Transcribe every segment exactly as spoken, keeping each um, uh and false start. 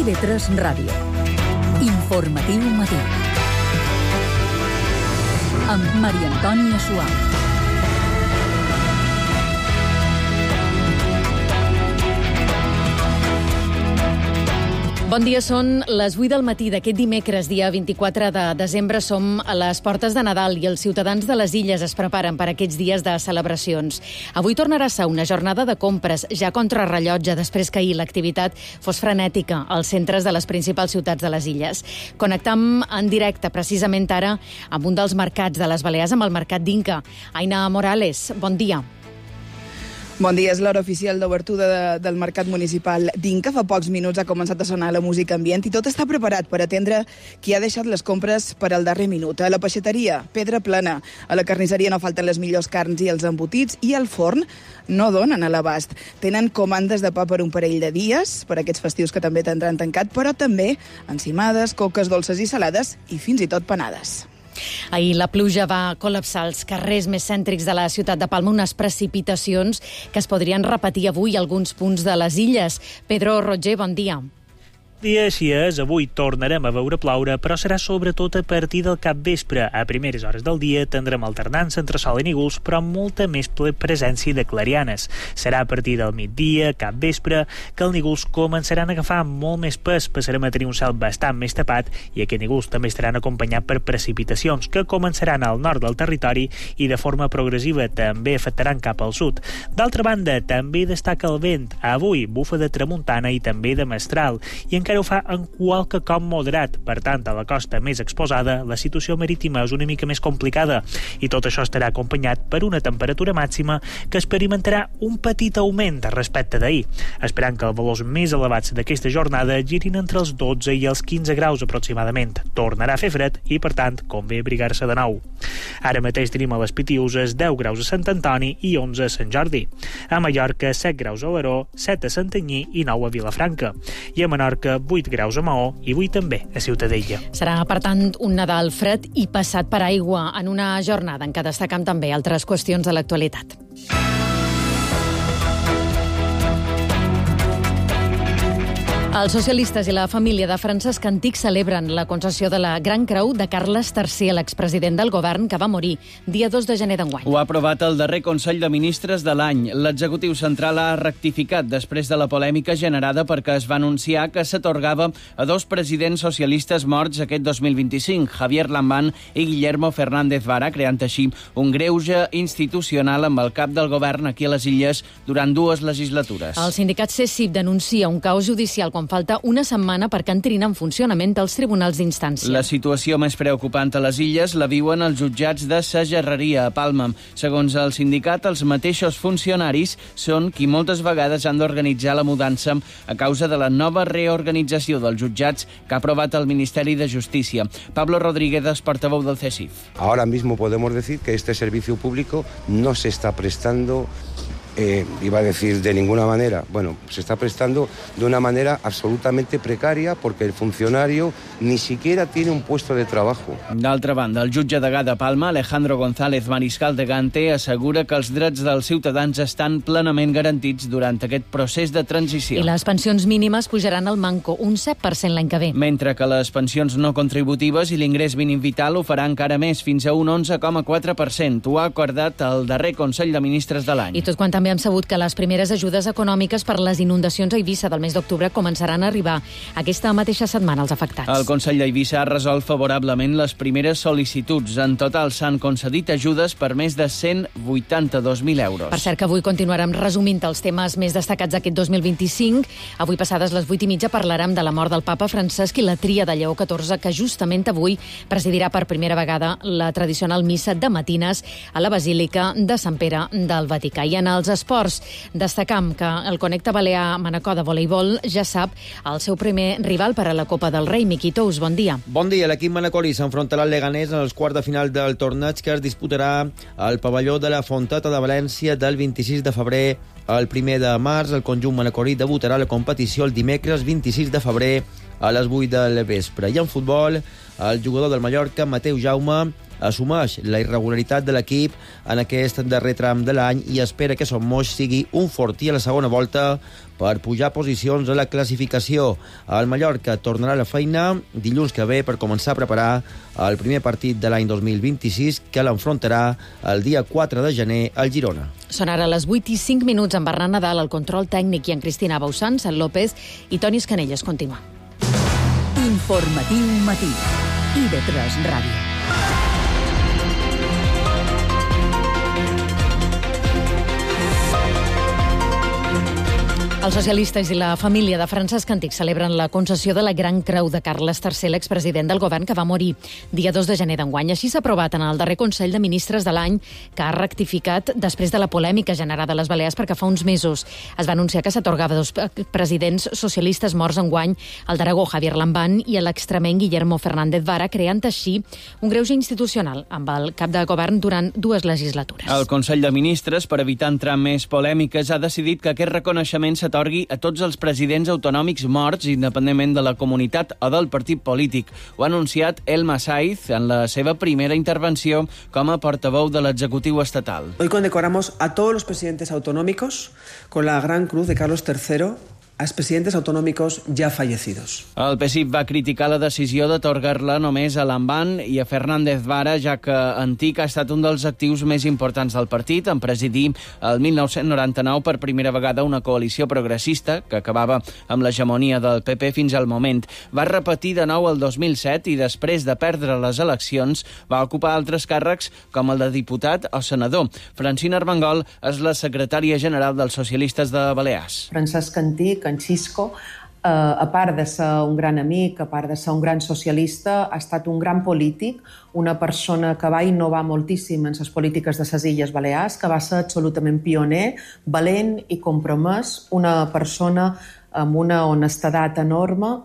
te ve tres Ràdio. Informatiu matí. Amb Maria Antònia Suau. Bon dia, són les vuit del matí d'aquest dimecres, dia vint-i-quatre de desembre. Som a les portes de Nadal i els ciutadans de les Illes es preparen per aquests dies de celebracions. Avui tornarà a ser una jornada de compres, ja contrarrellotge, després que ahir l'activitat fos frenètica als centres de les principals ciutats de les Illes. Connectam en directe, precisament ara, amb un dels mercats de les Balears, amb el mercat d'Inca. Aina Morales, bon dia. Bon dia, és l'hora oficial d'obertura de, del Mercat Municipal d'Inca. Fa pocs minuts ha començat a sonar la música ambient i tot està preparat per atendre qui ha deixat les compres per al darrer minut. A la peixateria, pedra plana. A la carnisseria no falten les millors carns i els embotits, i al forn no donen a l'abast. Tenen comandes de pa per un parell de dies, per aquests festius que també tindran tancat, però també encimades, coques dolces i salades i fins i tot panades. Ahir la pluja va col·lapsar els carrers més cèntrics de la ciutat de Palma, unes precipitacions que es podrien repetir avui a alguns punts de les Illes. Pedro Roger, bon dia. Dia així és, avui tornarem a veure ploure, però serà sobretot a partir del capvespre. A primeres hores del dia tindrem alternança entre sol i núvols, però amb molta més presència de clarianes. Serà a partir del migdia, capvespre, que els núvols començaran a agafar molt més pes. Passarem a tenir un cel bastant més tapat i aquests núvols també estaran acompanyats per precipitacions que començaran al nord del territori i de forma progressiva també afectaran cap al sud. D'altra banda, també destaca el vent. Avui bufa de tramuntana i també de mestral, i encara ho fa en qualque com moderat. Per tant, a la costa més exposada, la situació marítima és una mica més complicada i tot això estarà acompanyat per una temperatura màxima que experimentarà un petit augment respecte d'ahir, esperant que els valors més elevats d'aquesta jornada girin entre els dotze i els quinze graus aproximadament. Tornarà a fer fred i, per tant, convé abrigar-se de nou. Ara mateix tenim a les Pitiüses deu graus a Sant Antoni i onze a Sant Jordi. A Mallorca, set graus a Alaró, set a Santanyí i nou a Vilafranca. I a Menorca, vuit graus a Maó i vuit també a Ciutadella. Serà, per tant, un Nadal fred i passat per aigua en una jornada en què destacam també altres qüestions de l'actualitat. Els socialistes i la família de Francesc Antich celebren la concessió de la Gran Creu de Carles tercer, l'expresident del govern, que va morir dia dos de gener d'enguany. Ho ha aprovat el darrer Consell de Ministres de l'any. L'executiu central ha rectificat després de la polèmica generada perquè es va anunciar que s'atorgava a dos presidents socialistes morts aquest dos mil vint-i-cinc, Javier Lambán i Guillermo Fernández Vara, creant així un greuge institucional amb el cap del govern aquí a les Illes durant dues legislatures. El sindicat C S I P denuncia un caos judicial quan falta una setmana perquè entrin en funcionament els tribunals d'instància. La situació més preocupant a les Illes la viuen els jutjats de Sagerreria a Palma. Segons el sindicat, els mateixos funcionaris són qui moltes vegades han d'organitzar la mudança a causa de la nova reorganització dels jutjats que ha aprovat el Ministeri de Justícia. Pablo Rodríguez, portaveu del C S I F. Ahora mismo podemos decir que este servicio público no se está prestando Eh, iba a decir de ninguna manera, bueno, se está prestando de una manera absolutamente precaria porque el funcionario ni siquiera tiene un puesto de trabajo. D'altra banda, el jutge degà de Palma, Alejandro González Mariscal de Gante, assegura que els drets dels ciutadans estan plenament garantits durant aquest procés de transició. I les pensions mínimes pujaran al manco un set per cent l'any que ve. Mentre que les pensions no contributives i l'ingrés mínim vital ho farà encara més, fins a un onze coma quatre per cent. Ho ha acordat el darrer Consell de Ministres de l'any. I tot quan també hem sabut que les primeres ajudes econòmiques per les inundacions a Eivissa del mes d'octubre començaran a arribar aquesta mateixa setmana als afectats. El Consell d'Eivissa ha resolt favorablement les primeres sol·licituds. En total s'han concedit ajudes per més de cent vuitanta-dos mil euros. Per cert, que avui continuarem resumint els temes més destacats d'aquest dos mil vint-i-cinc. Avui passades les vuit i mitja parlarem de la mort del papa Francesc i la tria de Lleó catorze, que justament avui presidirà per primera vegada la tradicional missa de matines a la Basílica de Sant Pere del Vaticà. I en els esports destacam que el Connecta Balear Manacor de voleibol ja sap el seu primer rival per a la Copa del Rei. Miqui Tous, bon dia. Bon dia. L'equip manacorí s'enfrontarà al Leganés en els quarts de final del torneig que es disputarà al pavelló de la Fonteta de València del vint-i-sis de febrer al primer de març. El conjunt manacorí debutarà a la competició el dimecres vint-i-sis de febrer a les vuit del vespre. I en futbol, el jugador del Mallorca, Mateu Jaume, assumeix la irregularitat de l'equip en aquest darrer tram de l'any i espera que Son Moix sigui un fortí a la segona volta per pujar posicions a la classificació. El Mallorca tornarà a la feina dilluns que ve per començar a preparar el primer partit de l'any dos mil vint-i-sis, que l'enfrontarà el dia quatre de gener al Girona. Són ara les vuit i cinc minuts amb Bernat Nadal, el control tècnic, i en Cristina Bausans, en López i Toni Escanelles. Continua. Informatiu matí. I de tres Ràdio. Els socialistes i la família de Francesc Antich celebren la concessió de la Gran Creu de Carles tercer, l'expresident del govern que va morir dia dos de gener d'enguany. Així s'ha aprovat en el darrer Consell de Ministres de l'any, que ha rectificat després de la polèmica generada a les Balears perquè fa uns mesos es va anunciar que s'atorgava dos presidents socialistes morts enguany, el d'Aragó, Javier Lambán, i l'extremeny Guillermo Fernández Vara, creant així un greuge institucional amb el cap de govern durant dues legislatures. El Consell de Ministres, per evitar entrar en més polèmiques, ha decidit que aquest reconeixement s'atorgui a tots els presidents autonòmics morts, independentment de la comunitat o del partit polític. Ho ha anunciat Elma Saiz en la seva primera intervenció com a portaveu de l'executiu estatal. Hoy condecoramos a todos los presidentes autonómicos con la Gran Cruz de Carlos tercero, a expresidentes autonómicos ya fallecidos. El P S I V va criticar la decisió d'atorgar-la només a Lambán i a Fernández Vara, ja que Antich ha estat un dels actius més importants del partit en presidir el mil nou-cents noranta-nou per primera vegada una coalició progressista que acabava amb l'hegemonia del P P fins al moment. Va repetir de nou el dos mil set i després de perdre les eleccions va ocupar altres càrrecs com el de diputat o senador. Francina Armengol és la secretària general dels socialistes de Balears. Francesc Antich, en Xisco, eh, a part de ser un gran amic, a part de ser un gran socialista, ha estat un gran polític, una persona que va innovar moltíssim en les polítiques de les Illes Balears, que va ser absolutament pioner, valent i compromès, una persona amb una honestedat enorme.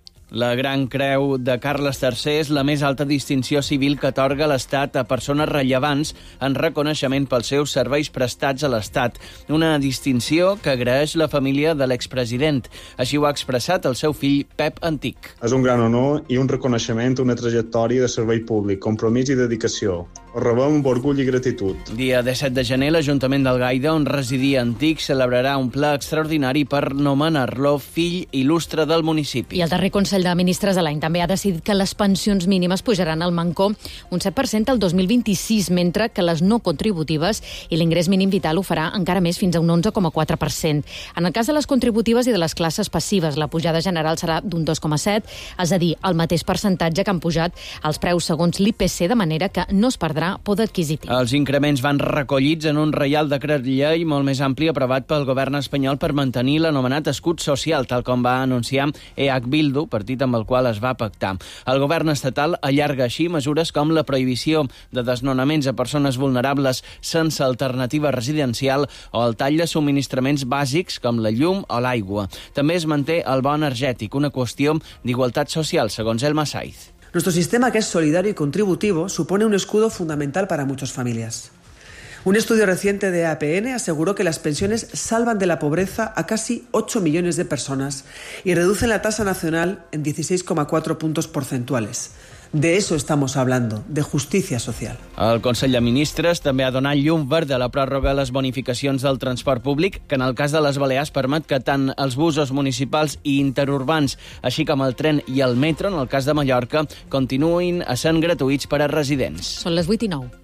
La Gran Creu de Carles tercer és la més alta distinció civil que atorga l'Estat a persones rellevants en reconeixement pels seus serveis prestats a l'Estat. Una distinció que agraeix la família de l'expresident. Així ho ha expressat el seu fill Pep Antich. És un gran honor i un reconeixement a una trajectòria de servei públic, compromís i dedicació. Ho rebem amb orgull i gratitud. Dia disset de gener, l'Ajuntament d'Algaida, on residia Antich, celebrarà un ple extraordinari per nomenar-lo fill il·lustre del municipi. I el darrer Consell de Ministres de l'any també ha decidit que les pensions mínimes pujaran al Mancó un set per cent el dos mil vint-i-sis, mentre que les no contributives i l'ingrés mínim vital ho farà encara més, fins a un onze coma quatre per cent. En el cas de les contributives i de les classes passives, la pujada general serà d'un dos coma set, és a dir, el mateix percentatge que han pujat els preus segons l'I P C, de manera que no es perdrà poder adquisitiu. Els increments van recollits en un reial decret llei molt més ampli aprovat pel govern espanyol per mantenir l'anomenat escut social, tal com va anunciar E H Bildu, partit amb el qual es va pactar. El govern estatal allarga així mesures com la prohibició de desnonaments a persones vulnerables sense alternativa residencial o el tall de subministraments bàsics com la llum o l'aigua. També es manté el bo energètic, una qüestió d'igualtat social, segons Elma Saiz. Nuestro sistema, que es solidario y contributivo, supone un escudo fundamental para muchas familias. Un estudio reciente de A P N aseguró que las pensiones salvan de la pobreza a casi ocho millones de personas y reducen la tasa nacional en dieciséis coma cuatro puntos porcentuales. De eso estamos hablando, de justicia social. El Consell de Ministres també ha donat llum verd a la pròrroga de les bonificacions del transport públic, que en el cas de les Balears permet que tant els busos municipals i interurbans, així com el tren i el metro, en el cas de Mallorca, continuïn sent gratuïts per a residents. Són les vuit i nou.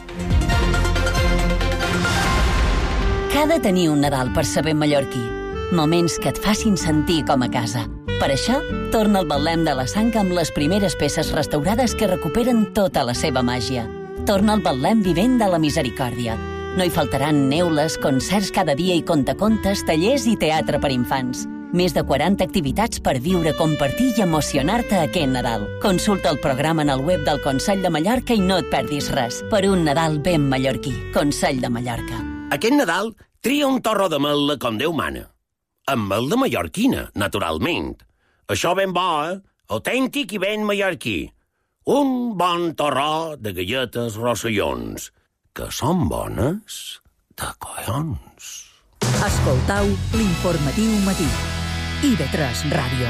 T'ha de tenir un Nadal per saber mallorquí. Moments que et facin sentir com a casa. Per això, torna al Betlem de la Sang amb les primeres peces restaurades que recuperen tota la seva màgia. Torna al Betlem vivent de la misericòrdia. No hi faltaran neules, concerts cada dia i contacontes, tallers i teatre per infants. Més de quaranta activitats per viure, compartir i emocionar-te aquest Nadal. Consulta el programa en el web del Consell de Mallorca i no et perdis res. Per un Nadal ben mallorquí. Consell de Mallorca. Aquest Nadal tria un torró de mel com Déu mana. Amb mel de mallorquina, naturalment. Això ben bo, eh? Autèntic i ben mallorquí. Un bon torró de galletes rossellons, que són bones de collons. Escoltau l'informatiu matí. I de tres Ràdio.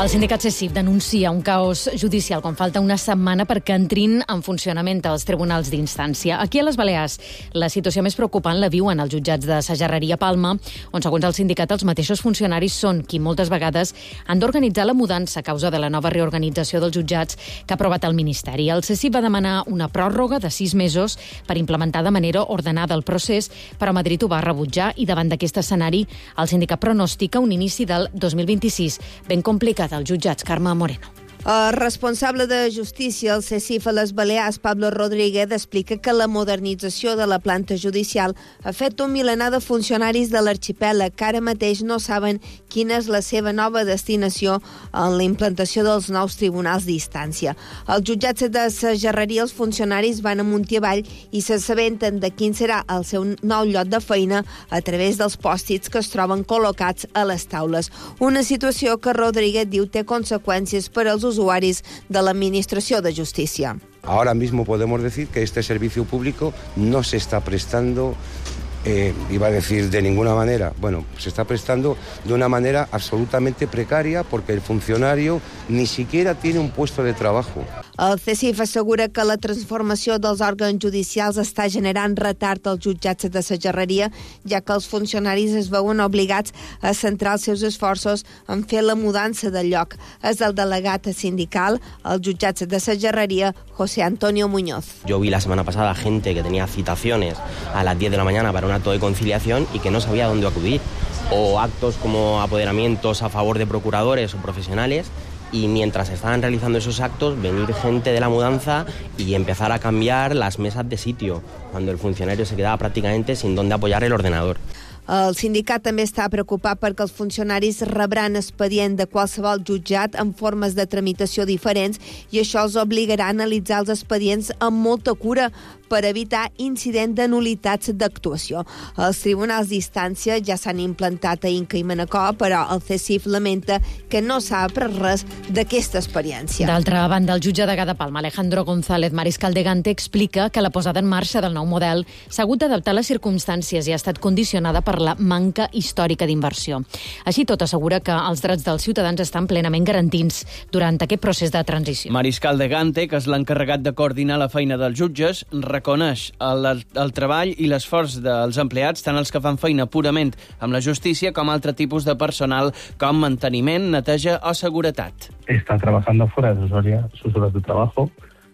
El sindicat CESIF denuncia un caos judicial quan falta una setmana perquè entrin en funcionament els tribunals d'instància. Aquí a les Balears, la situació més preocupant la viuen els jutjats de Sa Gerreria Palma, on, segons el sindicat, els mateixos funcionaris són qui moltes vegades han d'organitzar la mudança a causa de la nova reorganització dels jutjats que ha aprovat el Ministeri. El CESIF va demanar una pròrroga de sis mesos per implementar de manera ordenada el procés, però Madrid ho va rebutjar i davant d'aquest escenari el sindicat pronostica un inici del dos mil vint-i-sis ben complicat als jutjats. Carme Moreno. El responsable de Justícia al CESIF a les Balears, Pablo Rodríguez, explica que la modernització de la planta judicial ha fet un milenar de funcionaris de l'arxipèlag que ara mateix no saben quina és la seva nova destinació en la implantació dels nous tribunals d'instància. Als jutjats de Sa Gerreria els funcionaris van amunt i avall i s'assabenten de quin serà el seu nou lloc de feina a través dels pòstits que es troben col·locats a les taules. Una situació que Rodríguez diu té conseqüències per als usuaris de la Administració de Justícia. Ahora mismo podemos decir que este servicio público no se está prestando, eh, iba a decir de ninguna manera, bueno, se está prestando de una manera absolutamente precaria porque el funcionario ni siquiera tiene un puesto de trabajo. El CESIF assegura que la transformació dels òrgans judicials està generant retard als jutjats de Sa Gerreria, ja que els funcionaris es veuen obligats a centrar els seus esforços en fer la mudança de lloc. És el delegat sindical als jutjats de Sa Gerreria, José Antonio Muñoz. Yo vi la semana pasada gente que tenía citaciones a las diez de la mañana para un acto de conciliación y que no sabía dónde acudir. O actos como apoderamientos a favor de procuradores o profesionales, y mientras estaban realizando esos actos, venir gente de la mudanza y empezar a cambiar las mesas de sitio, cuando el funcionario se quedaba prácticamente sin dónde apoyar el ordenador. El sindicat també està preocupat perquè els funcionaris rebran expedient de qualsevol jutjat en formes de tramitació diferents i això els obligarà a analitzar els expedients amb molta cura per evitar incident de nulitats d'actuació. Els tribunals d'instància ja s'han implantat a Inca i Manacor, però el CESIF lamenta que no s'ha après res d'aquesta experiència. D'altra banda, el jutge de Palma, Alejandro González Mariscal de Gante, explica que la posada en marxa del nou model s'ha hagut d'adaptar a les circumstàncies i ha estat condicionada per la manca històrica d'inversió. Així tot, assegura que els drets dels ciutadans estan plenament garantits durant aquest procés de transició. Mariscal de Gante, que és l'encarregat de coordinar la feina dels jutges, reconeix el, el treball i l'esforç dels empleats, tant els que fan feina purament amb la justícia com altre tipus de personal com manteniment, neteja o seguretat. Está trabajando fuera de sus horas, sus horas de trabajo,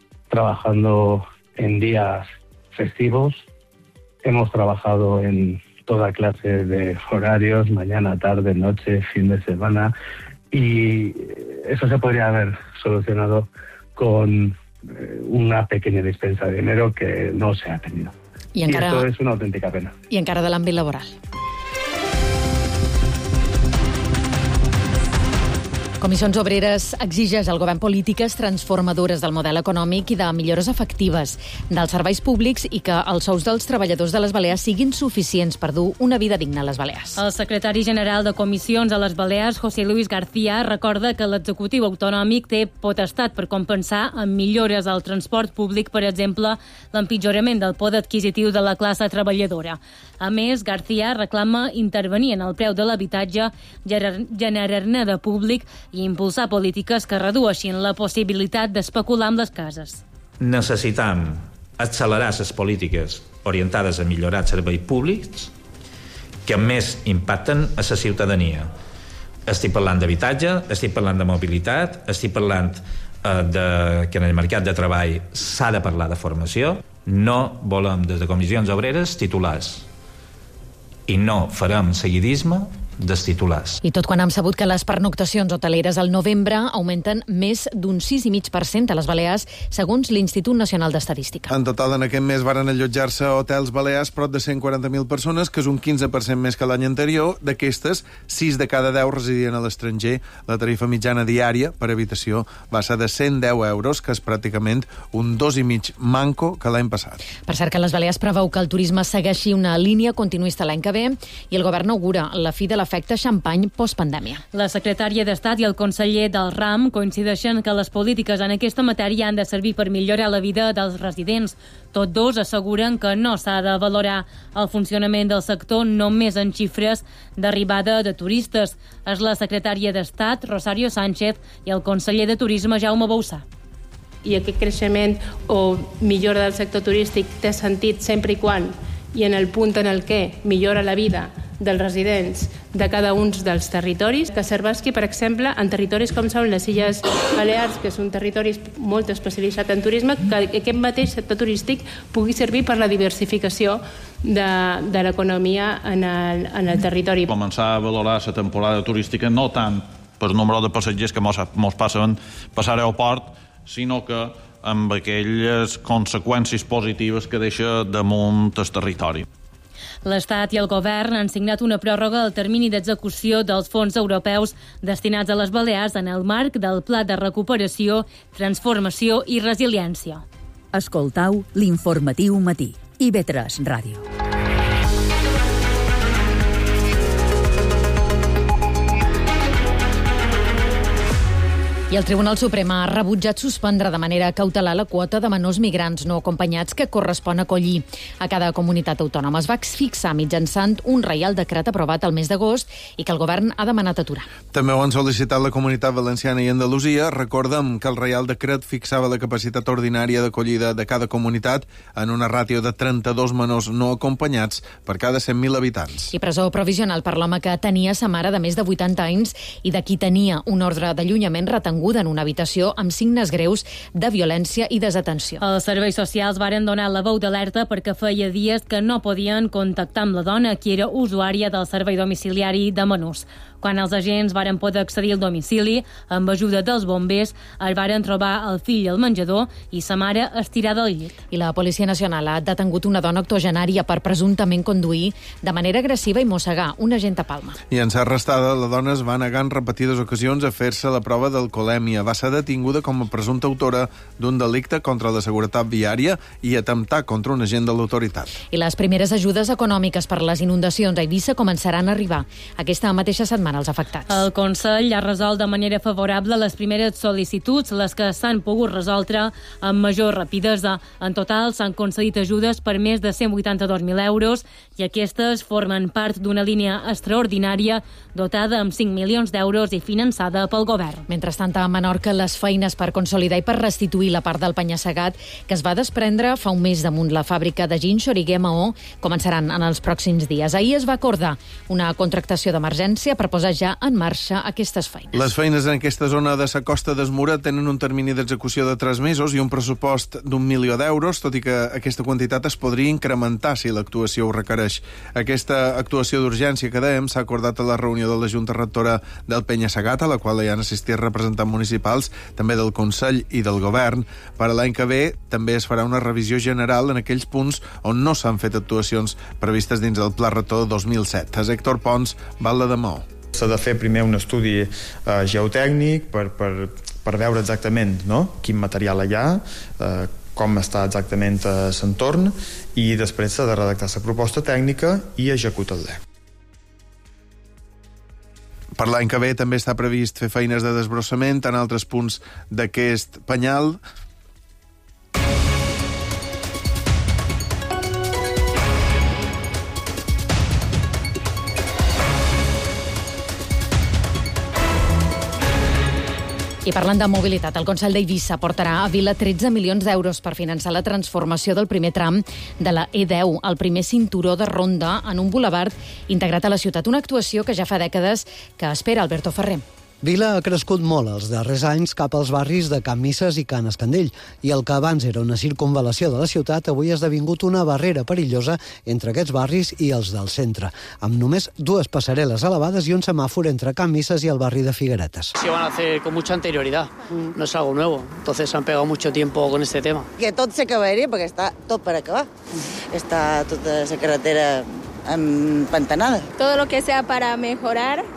trabajando en días festivos. Hemos trabajado en toda clase de horarios, mañana, tarde, noche, fin de semana, y eso se podría haber solucionado con una pequeña dispensa de dinero que no se ha tenido. I, encara... I esto es una autèntica pena. I encara de l'àmbit laboral. Comissions Obreres exigeix al govern polítiques transformadores del model econòmic i de millores efectives dels serveis públics i que els sous dels treballadors de les Balears siguin suficients per dur una vida digna a les Balears. El secretari general de Comissions a les Balears, José Luis García, recorda que l'executiu autonòmic té potestat per compensar amb millores al transport públic, per exemple, l'empitjorament del poder adquisitiu de la classe treballadora. A més, García reclama intervenir en el preu de l'habitatge, generar-ne de públic i impulsar polítiques que redueixin la possibilitat d'especular amb les cases. Necessitam accelerar les polítiques orientades a millorar els serveis públics que més impacten a la ciutadania. Estic parlant d'habitatge, estic parlant de mobilitat, estic parlant eh, de, que en el mercat de treball s'ha de parlar de formació. No volem des de Comissions Obreres titulars i no farem seguidisme dels titulars. I tot quan hem sabut que les pernoctacions hoteleres al novembre augmenten més d'un sis coma cinc per cent a les Balears, segons l'Institut Nacional d'Estadística. En total, en aquest mes varen allotjar-se a hotels balears prop de cent quaranta mil persones, que és un quinze per cent més que l'any anterior. D'aquestes, sis de cada deu residien a l'estranger. La tarifa mitjana diària per habitació va ser de cent deu euros, que és pràcticament un dos i mig manco que l'any passat. Per cert, que les Balears preveu que el turisme segueixi una línia continuista l'any que ve i el govern augura la fi de la l'efecte xampany postpandèmia. La secretària d'Estat i el conseller del RAM coincideixen que les polítiques en aquesta matèria han de servir per millorar la vida dels residents. Tots dos asseguren que no s'ha de valorar el funcionament del sector només en xifres d'arribada de turistes. És la secretària d'Estat, Rosario Sánchez, i el conseller de Turisme, Jaume Boussà. I aquest creixement o millora del sector turístic té sentit sempre i quan, i en el punt en el que millora la vida dels residents de cada un dels territoris, que serveixi, per exemple, en territoris com són les Illes Balears, que són territoris molt especialitzats en turisme, que aquest mateix sector turístic pugui servir per la diversificació de, de l'economia en el, en el territori. Començar a valorar la temporada turística no tant per número de passatgers que mos, mos passen per l'aeroport, sinó que amb aquelles conseqüències positives que deixa damunt el territori. L'Estat i el Govern han signat una pròrroga al termini d'execució dels fons europeus destinats a les Balears en el marc del Pla de Recuperació, Transformació i Resiliència. Escoltau l'informatiu matí. I ve tres Ràdio. I el Tribunal Suprem ha rebutjat suspendre de manera cautelar la quota de menors migrants no acompanyats que correspon acollir. A cada comunitat autònoma es va fixar mitjançant un reial decret aprovat el mes d'agost i que el govern ha demanat aturar. També ho han sol·licitat la Comunitat Valenciana i Andalusia. Recordem que el reial decret fixava la capacitat ordinària d'acollida de cada comunitat en una ràtio de trenta-dos menors no acompanyats per cada cent mil habitants. I presó provisional per l'home que tenia sa mare de més de vuitanta anys i de qui tenia un ordre d'allunyament retengut en una habitació amb signes greus de violència i desatenció. Els serveis socials varen donar la veu d'alerta perquè feia dies que no podien contactar amb la dona, qui era usuària del servei domiciliari de menors. Quan els agents varen poder accedir al domicili, amb ajuda dels bombers, el varen trobar el fill al menjador i sa mare estirada al llit. I la Policia Nacional ha detengut una dona octogenària per presumptament conduir de manera agressiva i mossegar un agent a Palma. I en ser arrestada, la dona es va negar en repetides ocasions a fer-se la prova d'alcoholèmia. Va ser detinguda com a presumpta autora d'un delicte contra la seguretat viària i atemptar contra un agent de l'autoritat. I les primeres ajudes econòmiques per les inundacions a Eivissa començaran a arribar aquesta mateixa setmana als afectats. El Consell ha resolt de manera favorable les primeres sol·licituds, les que s'han pogut resoldre amb major rapidesa. En total s'han concedit ajudes per més de cent vuitanta-dos mil euros i aquestes formen part d'una línia extraordinària dotada amb cinc milions d'euros i finançada pel govern. Mentrestant, a Menorca, les feines per consolidar i per restituir la part del penya-segat que es va desprendre fa un mes damunt la fàbrica de gin Xoriguer Maó començaran en els pròxims dies. Ahir es va acordar una contractació d'emergència per posar ja en marxa aquestes feines. Les feines en aquesta zona de la Costa d'Esmura tenen un termini d'execució de tres mesos i un pressupost d'un milió d'euros, tot i que aquesta quantitat es podria incrementar si l'actuació ho requereix. Aquesta actuació d'urgència que dèiem s'ha acordat a la reunió de la Junta Rectora del Penya-Segat, a la qual hi han assistit representants municipals, també del Consell i del Govern. Per a l'any que ve també es farà una revisió general en aquells punts on no s'han fet actuacions previstes dins del Pla Rector dos mil set. És Héctor Pons, Val de Maó. S'ha de fer primer un estudi eh, geotècnic per, per, per veure exactament, no?, quin material hi ha, eh, com està exactament eh, l'entorn, i després s'ha de redactar la proposta tècnica i executar-la. Per l'any que ve també està previst fer feines de desbrossament en altres punts d'aquest penyal. I parlant de mobilitat, el Consell d'Eivissa portarà a Vila tretze milions d'euros per finançar la transformació del primer tram de la E deu, el primer cinturó de ronda en un bulevard integrat a la ciutat. Una actuació que ja fa dècades que espera Alberto Ferrer. Vila ha crescut molt els darrers anys cap als barris de Can Misses i Can Escandell, i el que abans era una circunvalació de la ciutat avui ha esdevingut una barrera perillosa entre aquests barris i els del centre, amb només dues passarel·les elevades i un semàfor entre Can Misses i el barri de Figueretes. Se van a hacer con mucha anterioridad, no es algo nuevo, entonces han pegado mucho tiempo con este tema. Que tot s'acabaria perquè està tot per acabar, està tota la carretera empantanada. Todo lo que sea para mejorar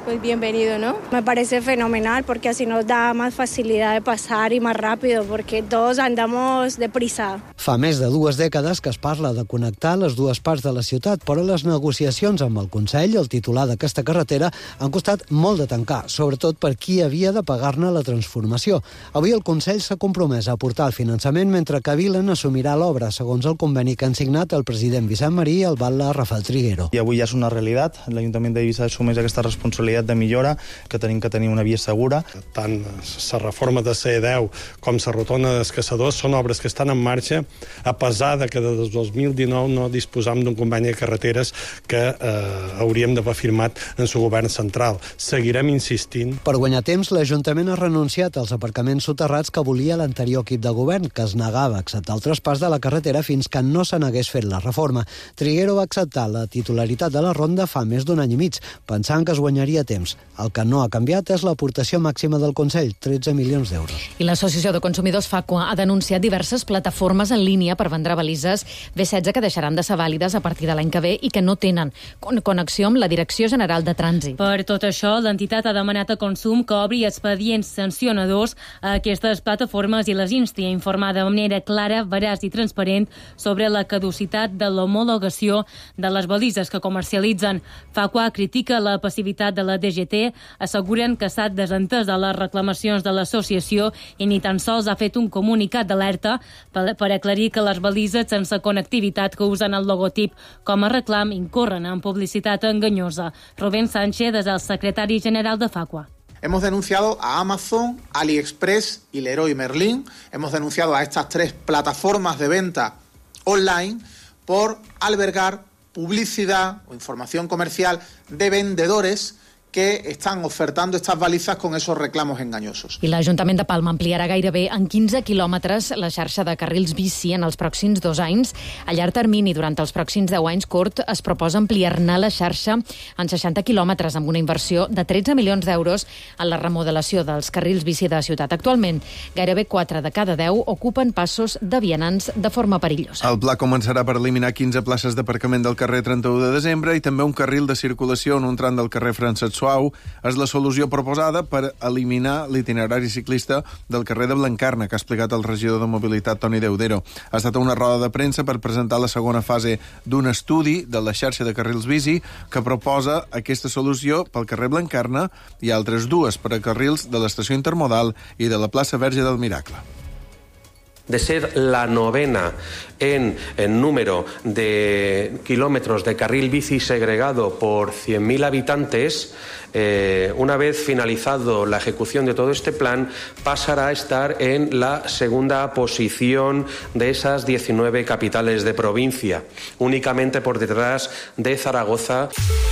pues bienvenido, ¿no? Me parece fenomenal porque así nos da más facilidad de pasar y más rápido porque todos andamos deprisa. Fa més de dues dècades que es parla de connectar les dues parts de la ciutat, però les negociacions amb el Consell, el titular d'aquesta carretera, han costat molt de tancar, sobretot per qui havia de pagar-ne la transformació. Avui el Consell s'ha compromès a aportar el finançament mentre que Vilen assumirà l'obra, segons el conveni que han signat el president Vicent Marí i el batlle Rafael Triguero. I avui ja és una realitat. L'Ajuntament d'Eivissa assumeix aquesta responsabilitat de millora, que tenim que tenir una via segura. Tant la reforma de C deu com la rotonda dels Caçadors són obres que estan en marxa, a pesar de que des del dos mil dinou no disposam d'un conveni de carreteres que eh, hauríem d'haver firmat en el govern central. Seguirem insistint. Per guanyar temps, l'Ajuntament ha renunciat als aparcaments soterrats que volia l'anterior equip de govern, que es negava a acceptar el traspàs de la carretera fins que no se n'hagués fet la reforma. Triguero va acceptar la titularitat de la ronda fa més d'un any i mig, pensant que es guanyaria temps. El que no ha canviat és l'aportació màxima del Consell, tretze milions d'euros. I l'Associació de Consumidors Facua ha denunciat diverses plataformes en línia per vendre balises B setze que deixaran de ser vàlides a partir de l'any que ve i que no tenen connexió amb la Direcció General de Trànsit. Per tot això, l'entitat ha demanat a Consum que obri expedients sancionadors a aquestes plataformes i les insti a informar de manera clara, veraç i transparent sobre la caducitat de l'homologació de les balises que comercialitzen. Facua critica la passivitat de la D G T, asseguren que s'ha desentès de les reclamacions de l'associació i ni tan sols ha fet un comunicat d'alerta per, per aclarir que les balises sense connectivitat que usen el logotip com a reclam incorren en publicitat enganyosa. Rubén Sánchez és el secretari general de Facua. Hemos denunciado a Amazon, AliExpress y Leroy Merlin. Hemos denunciado a estas tres plataformas de venta online por albergar publicidad o información comercial de vendedores que estan ofertando estas balizas con esos reclamos engañosos. I l'Ajuntament de Palma ampliarà gairebé en quinze quilòmetres la xarxa de carrils bici en els pròxims dos anys. A llarg termini, durant els pròxims deu anys, Cort es proposa ampliar-ne la xarxa en seixanta quilòmetres amb una inversió de tretze milions d'euros en la remodelació dels carrils bici de la ciutat. Actualment, gairebé quatre de cada deu ocupen passos de vianants de forma perillosa. El pla començarà per eliminar quinze places d'aparcament del carrer trenta-u de desembre i també un carril de circulació en un tram del carrer Francesc Suau. És la solució proposada per eliminar l'itinerari ciclista del carrer de Blancarna, que ha explicat el regidor de Mobilitat, Toni Deudero. Ha estat una roda de premsa per presentar la segona fase d'un estudi de la xarxa de carrils bici que proposa aquesta solució pel carrer Blancarna i altres dues per a carrils de l'estació intermodal i de la plaça Verge del Miracle. De ser la novena en, en número de kilómetros de carril bici segregado por cien mil habitantes, eh, una vez finalizado la ejecución de todo este plan, pasará a estar en la segunda posición de esas diecinueve capitales de provincia, únicamente por detrás de Zaragoza.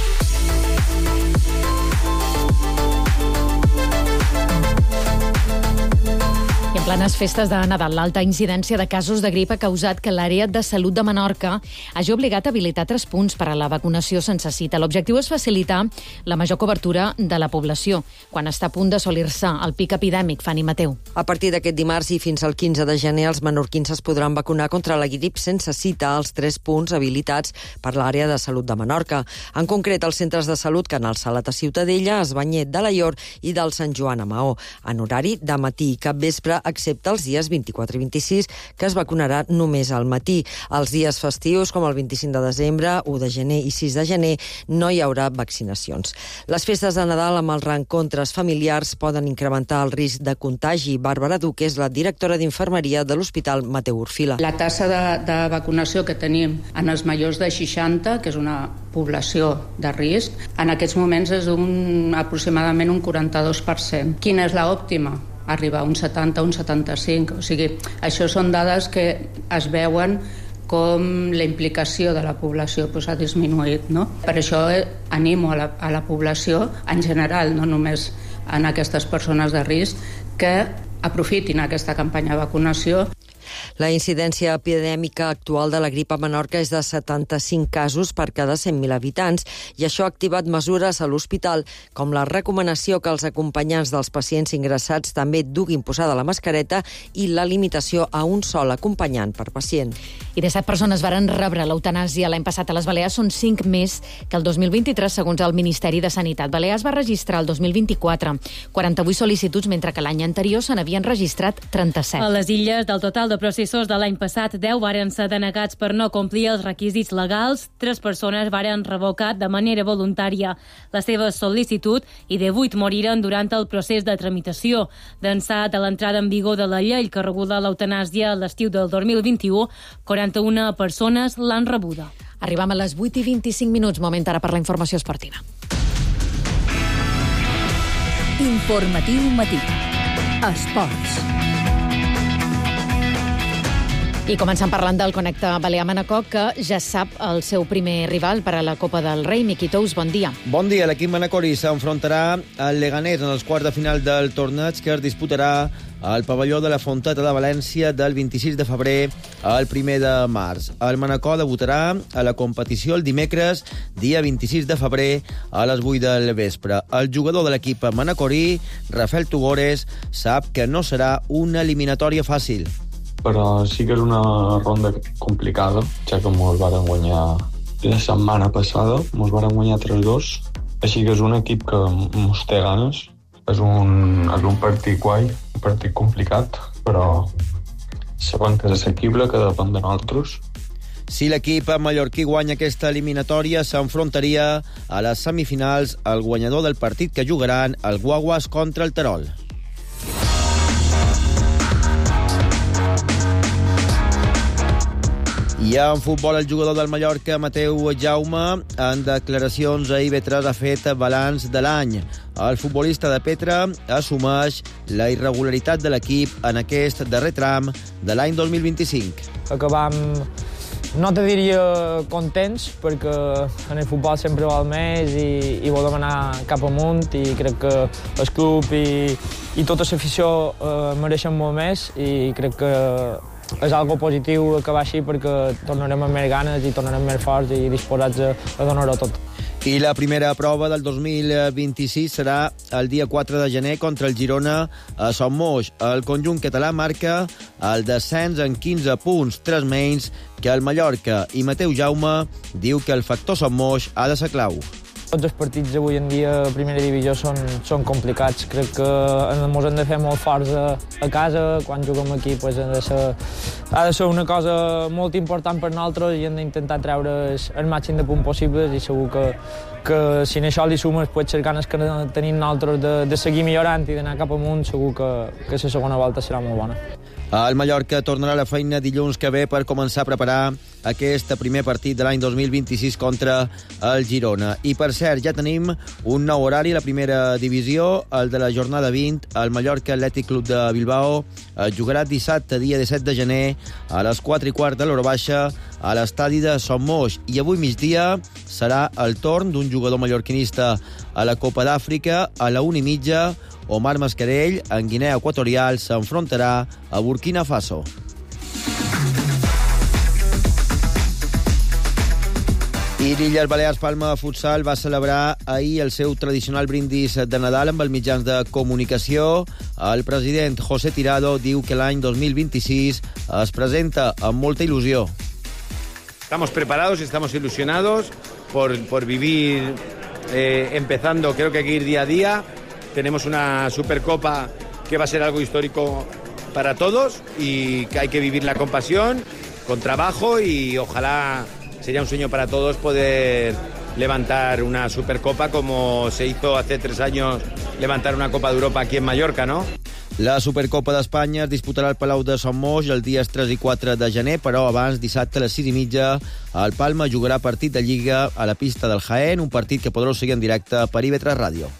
En plenes festes de Nadal, l'alta incidència de casos de grip ha causat que l'àrea de salut de Menorca hagi obligat a habilitar tres punts per a la vacunació sense cita. L'objectiu és facilitar la major cobertura de la població quan està a punt d'assolir-se el pic epidèmic. Fanny Mateu. A partir d'aquest dimarts i fins al quinze de gener, els menorquins es podran vacunar contra la grip sense cita als tres punts habilitats per l'àrea de salut de Menorca. En concret, els centres de salut Canal Salat a Ciutadella, Esbanyet de Laior i del Sant Joan a Maó, en horari de matí i capvespre, excepte els dies vint-i-quatre i vint-i-sis, que es vacunarà només al matí. Els dies festius, com el vint-i-cinc de desembre, u de gener i sis de gener, no hi haurà vaccinacions. Les festes de Nadal amb els reencontres familiars poden incrementar el risc de contagi. Bàrbara Duque és la directora d'infermeria de l'Hospital Mateu Orfila. La tassa de, de vacunació que tenim en els majors de seixanta, que és una població de risc, en aquests moments és un, aproximadament un quaranta-dos per cent. Quina és l'òptima? Arribar a un setanta, un setanta-cinc. O sigui, això són dades que es veuen com la implicació de la població pues, ha disminuït. No? Per això animo a la, a la població en general, no només en aquestes persones de risc, que aprofitin aquesta campanya de vacunació. La incidència epidèmica actual de la grip a Menorca és de setanta-cinc casos per cada cent mil habitants i això ha activat mesures a l'hospital, com la recomanació que els acompanyants dels pacients ingressats també duguin posada la mascareta i la limitació a un sol acompanyant per pacient. i disset persones varen rebre l'eutanàsia l'any passat a les Balears, són cinc més que el dos mil vint-i-tres, segons el Ministeri de Sanitat. Balears va registrar el dos mil vint-i-quatre quaranta-vuit sol·licituds, mentre que l'any anterior se n'havien registrat trenta-set. A les Illes, del total de processos de l'any passat, deu varen ser denegats per no complir els requisits legals, tres persones varen revocar de manera voluntària la seva sol·licitud i divuit moriren durant el procés de tramitació. D'ençà de l'entrada en vigor de la llei que regula l'eutanàsia a l'estiu del dos mil vint-i-u, quaranta-una persones l'han rebuda. Arribam a les vuit i vint-i-cinc minuts, moment ara per la informació esportiva. Informatiu matí. Esports. I començant parlant del Connecte Balear-Manacor, que ja sap el seu primer rival per a la Copa del Rei. Miqui Tous, bon dia. Bon dia. L'equip manacorí s'enfrontarà al Leganés en els quarts de final del torneig que es disputarà al pavelló de la Fonteta de València del vint-i-sis de febrer al primer de març. El Manacor debutarà a la competició el dimecres, dia vint-i-sis de febrer, a les vuit del vespre. El jugador de l'equip manacorí, Rafael Tugores, sap que no serà una eliminatòria fàcil. Però sí que és una ronda complicada, ja que mos varen guanyar la setmana passada, mos varen guanyar tres dos, així que és un equip que mos té ganes. És un, és un partit guai, un partit complicat, però sabem que és assequible, que depèn de nosaltres. Si l'equip mallorquí guanya aquesta eliminatòria, s'enfrontaria a les semifinals al guanyador del partit que jugaran el Guaguas contra el Terol. I en futbol, el jugador del Mallorca, Mateu Jaume, en declaracions a I B tres ha fet balanç de l'any. El futbolista de Petra assumeix la irregularitat de l'equip en aquest darrer tram de l'any dos mil vint-i-cinc. Acabam, no te diria contents, perquè en el futbol sempre val més i, i volem anar cap amunt, i crec que el club i, i tota l'afició eh, mereixen molt més, i crec que és algo positiu acabar així, perquè tornarem amb més ganes i tornarem més forts i disposats a, a donar-ho tot. I la primera prova del dos mil vint-i-sis serà el dia quatre de gener contra el Girona a Son Moix. El conjunt català marca el descens en quinze punts, tres menys que el Mallorca, i Mateu Jaume diu que el factor Son Moix ha de ser clau. Tots els partits avui en dia a primera divisió són, són complicats. Crec que ens hem de fer molt forts a, a casa. Quan juguem aquí pues, ha, de ser, ha de ser una cosa molt important per nosaltres i hem d'intentar treure el, el màxim de punts possibles, i segur que, que si en això li sumes pues, les ganes que tenim nosaltres de, de seguir millorant i d'anar cap amunt, segur que, que la segona volta serà molt bona. El Mallorca tornarà a la feina dilluns que ve per començar a preparar aquest primer partit de l'any dos mil vint-i-sis contra el Girona. I, per cert, ja tenim un nou horari a la primera divisió, el de la jornada vint. El Mallorca Atlètic Club de Bilbao jugarà dissabte, dia disset de gener, a les quatre i quart de l'hora baixa, a l'estadi de Son Moix. I avui migdia serà el torn d'un jugador mallorquinista a la Copa d'Àfrica. A la una i mitja, Omar Mascarell, en Guinea Equatorial, s'enfrontarà a Burkina Faso. I l'Illes Balears Palma Futsal va celebrar ahir el seu tradicional brindis de Nadal amb els mitjans de comunicació. El president José Tirado diu que l'any dos mil vint-i-sis es presenta amb molta il·lusió. Estamos preparados y estamos ilusionados por, por vivir eh, empezando, creo que hay que ir día a día. Tenemos una Supercopa que va a ser algo histórico para todos y que hay que vivirla con pasión, con trabajo, y ojalá sería un sueño para todos poder levantar una Supercopa como se hizo hace tres años levantar una Copa de Europa aquí en Mallorca, ¿no? La Supercopa d'Espanya es disputarà al Palau de Son Moix els dies tres i quatre de gener, però abans, dissabte a les sis i mitja, el Palma jugarà partit de Lliga a la pista del Jaén, un partit que podreu seguir en directe per I B tres Ràdio.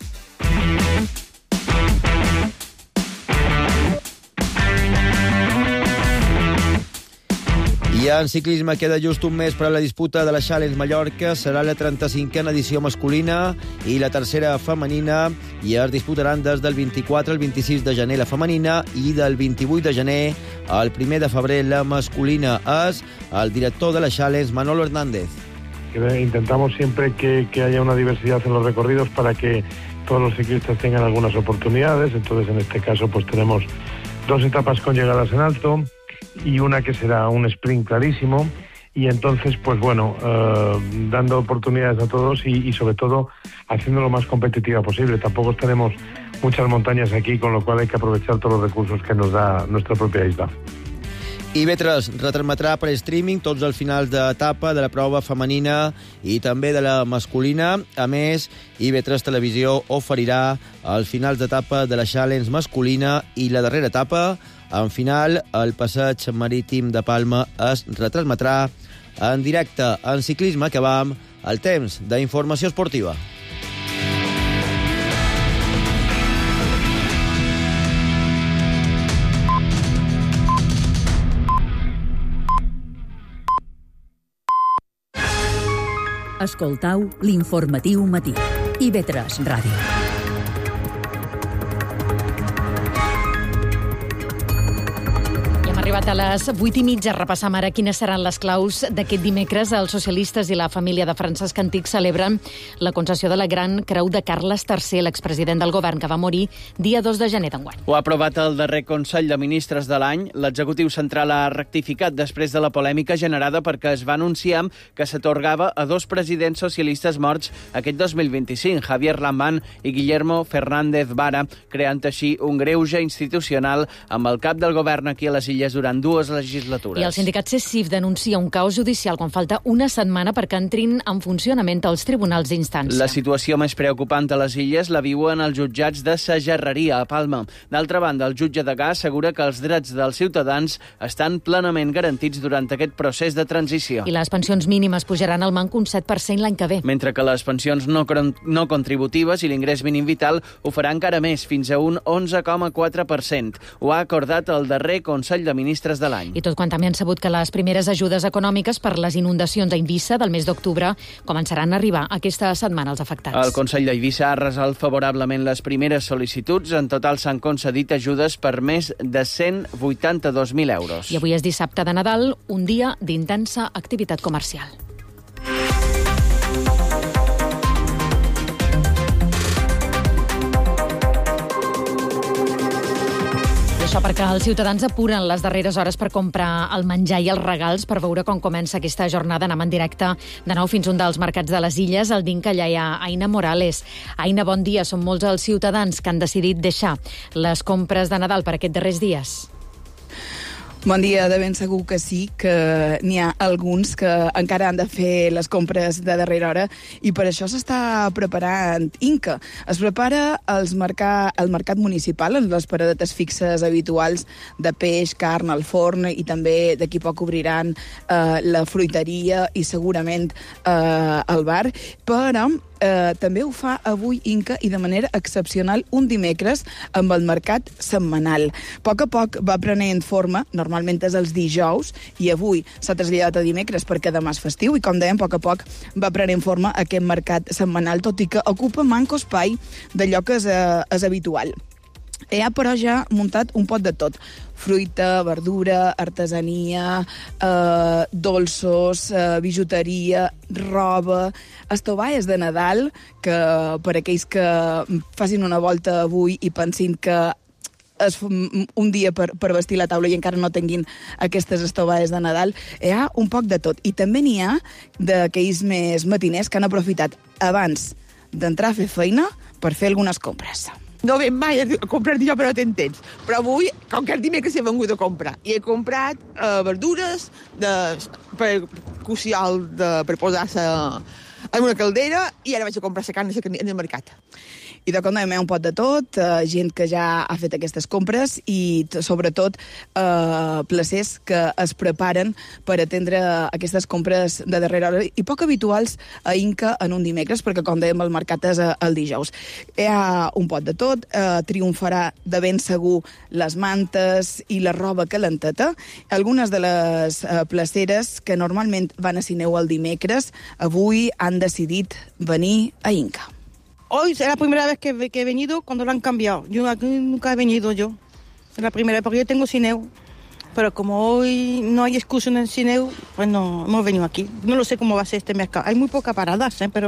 I en ciclisme queda just un mes per a la disputa de la Challenge Mallorca. Serà la trenta-cinquena edició masculina i la tercera femenina, i es disputaran des del vint-i-quatre al vint-i-sis de gener la femenina i del vint-i-vuit de gener al primer de febrer la masculina. És el director de la Challenge, Manolo Hernández. Intentamos siempre que, que haya una diversidad en los recorridos para que todos los ciclistas tengan algunas oportunidades. Entonces, en este caso, pues tenemos dos etapas con llegadas en alto y una que será un sprint clarísimo. Y entonces, pues bueno, eh, dando oportunidades a todos y, y sobre todo haciendo lo más competitiva posible. Tampoco tenemos muchas montañas aquí, con lo cual hay que aprovechar todos los recursos que nos da nuestra propia isla. I B tres retransmetrà per streaming tots els finals d'etapa de la prova femenina i també de la masculina. A més, I B tres Televisió oferirà els finals d'etapa de la Challenge masculina i la darrera etapa. En final, el passeig marítim de Palma es retransmetrà en directe. En ciclisme acabam el temps d'informació esportiva. Escoltau l'informatiu matí. I B tres Ràdio. Arribat a les vuit i mitja, repassam ara quines seran les claus d'aquest dimecres. Els socialistes i la família de Francesc Antich celebren la concessió de la Gran Creu de Carles tercer, l'expresident del govern, que va morir dia dos de gener d'enguany. Ho ha aprovat el darrer Consell de Ministres de l'any. L'executiu central ha rectificat després de la polèmica generada perquè es va anunciar que s'atorgava a dos presidents socialistes morts aquest dos mil vint-i-cinc, Javier Lambán i Guillermo Fernández Vara, creant així un greuge institucional amb el cap del govern aquí a les Illes durant dues legislatures. I el sindicat C E S I F denuncia un caos judicial quan falta una setmana perquè entrin en funcionament els tribunals d'instància. La situació més preocupant a les Illes la viuen els jutjats de Sagerreria, a Palma. D'altra banda, el jutge Degà assegura que els drets dels ciutadans estan plenament garantits durant aquest procés de transició. I les pensions mínimes pujaran al manc un set per cent l'any que ve. Mentre que les pensions no, no contributives i l'ingrés mínim vital ho farà encara més, fins a un onze coma quatre per cent. Ho ha acordat el darrer Consell de Ministres de l'any. I tot quan també han sabut que les primeres ajudes econòmiques per les inundacions a Eivissa del mes d'octubre començaran a arribar aquesta setmana als afectats. El Consell d'Eivissa ha resolt favorablement les primeres sol·licituds. En total s'han concedit ajudes per més de cent vuitanta-dos mil euros. I avui és dissabte de Nadal, un dia d'intensa activitat comercial. Això perquè els ciutadans apuren les darreres hores per comprar el menjar i els regals per veure com comença aquesta jornada. Anem en directe de nou fins un dels mercats de les Illes, el Dinca. Allà hi ha Aina Morales. Aina, bon dia. Són molts els ciutadans que han decidit deixar les compres de Nadal per aquests darrers dies. Bon dia, de ben segur que sí, que n'hi ha alguns que encara han de fer les compres de darrera hora i per això s'està preparant Inca. Es prepara els mercat, el mercat municipal en les paradetes fixes habituals de peix, carn, al forn i també d'aquí poc obriran eh, la fruiteria i segurament eh, el bar, però Eh, també ho fa avui Inca i de manera excepcional un dimecres amb el mercat setmanal. A poc a poc va prenent forma, normalment és els dijous, i avui s'ha traslladat a dimecres perquè demà és festiu, i com dèiem, a poc a poc va prenent forma aquest mercat setmanal, tot i que ocupa manco espai d'allò que és, eh, és habitual. Hi ha, però, ja muntat un pot de tot. Fruita, verdura, artesania, eh, dolços, eh, bijuteria, roba, estovalles de Nadal, que per aquells que facin una volta avui i pensin que és un dia per, per vestir la taula i encara no tinguin aquestes estovalles de Nadal, hi ha un poc de tot. I també n'hi ha d'aquells més matiners que han aprofitat abans d'entrar a fer feina per fer algunes compres. No ven mai a comprar jo, però ten temps. Però avui, com que el dimecres he vengut a comprar, i he comprat eh, verdures de, per cocial de, per posar-se en una caldera, i ara vaig a comprar la carn en el mercat. I de com dèiem, hi ha un pot de tot, eh, gent que ja ha fet aquestes compres i, sobretot, eh, placers que es preparen per atendre aquestes compres de darrera hora i poc habituals a Inca en un dimecres, perquè, com dèiem, el mercat és el dijous. Hi ha un pot de tot, eh, triomfarà de ben segur les mantes i la roba calenteta. Algunes de les eh, placeres que normalment van a Sineu el dimecres, avui han decidit venir a Inca. Hoy es la primera vez que, que he venido cuando lo han cambiado. Yo aquí nunca he venido yo. Es la primera vez porque yo tengo Sineu. Pero como hoy no hay excursión en Sineu, pues no hemos venido aquí. No lo sé cómo va a ser este mercado. Hay muy poca paradas, ¿eh? Pero...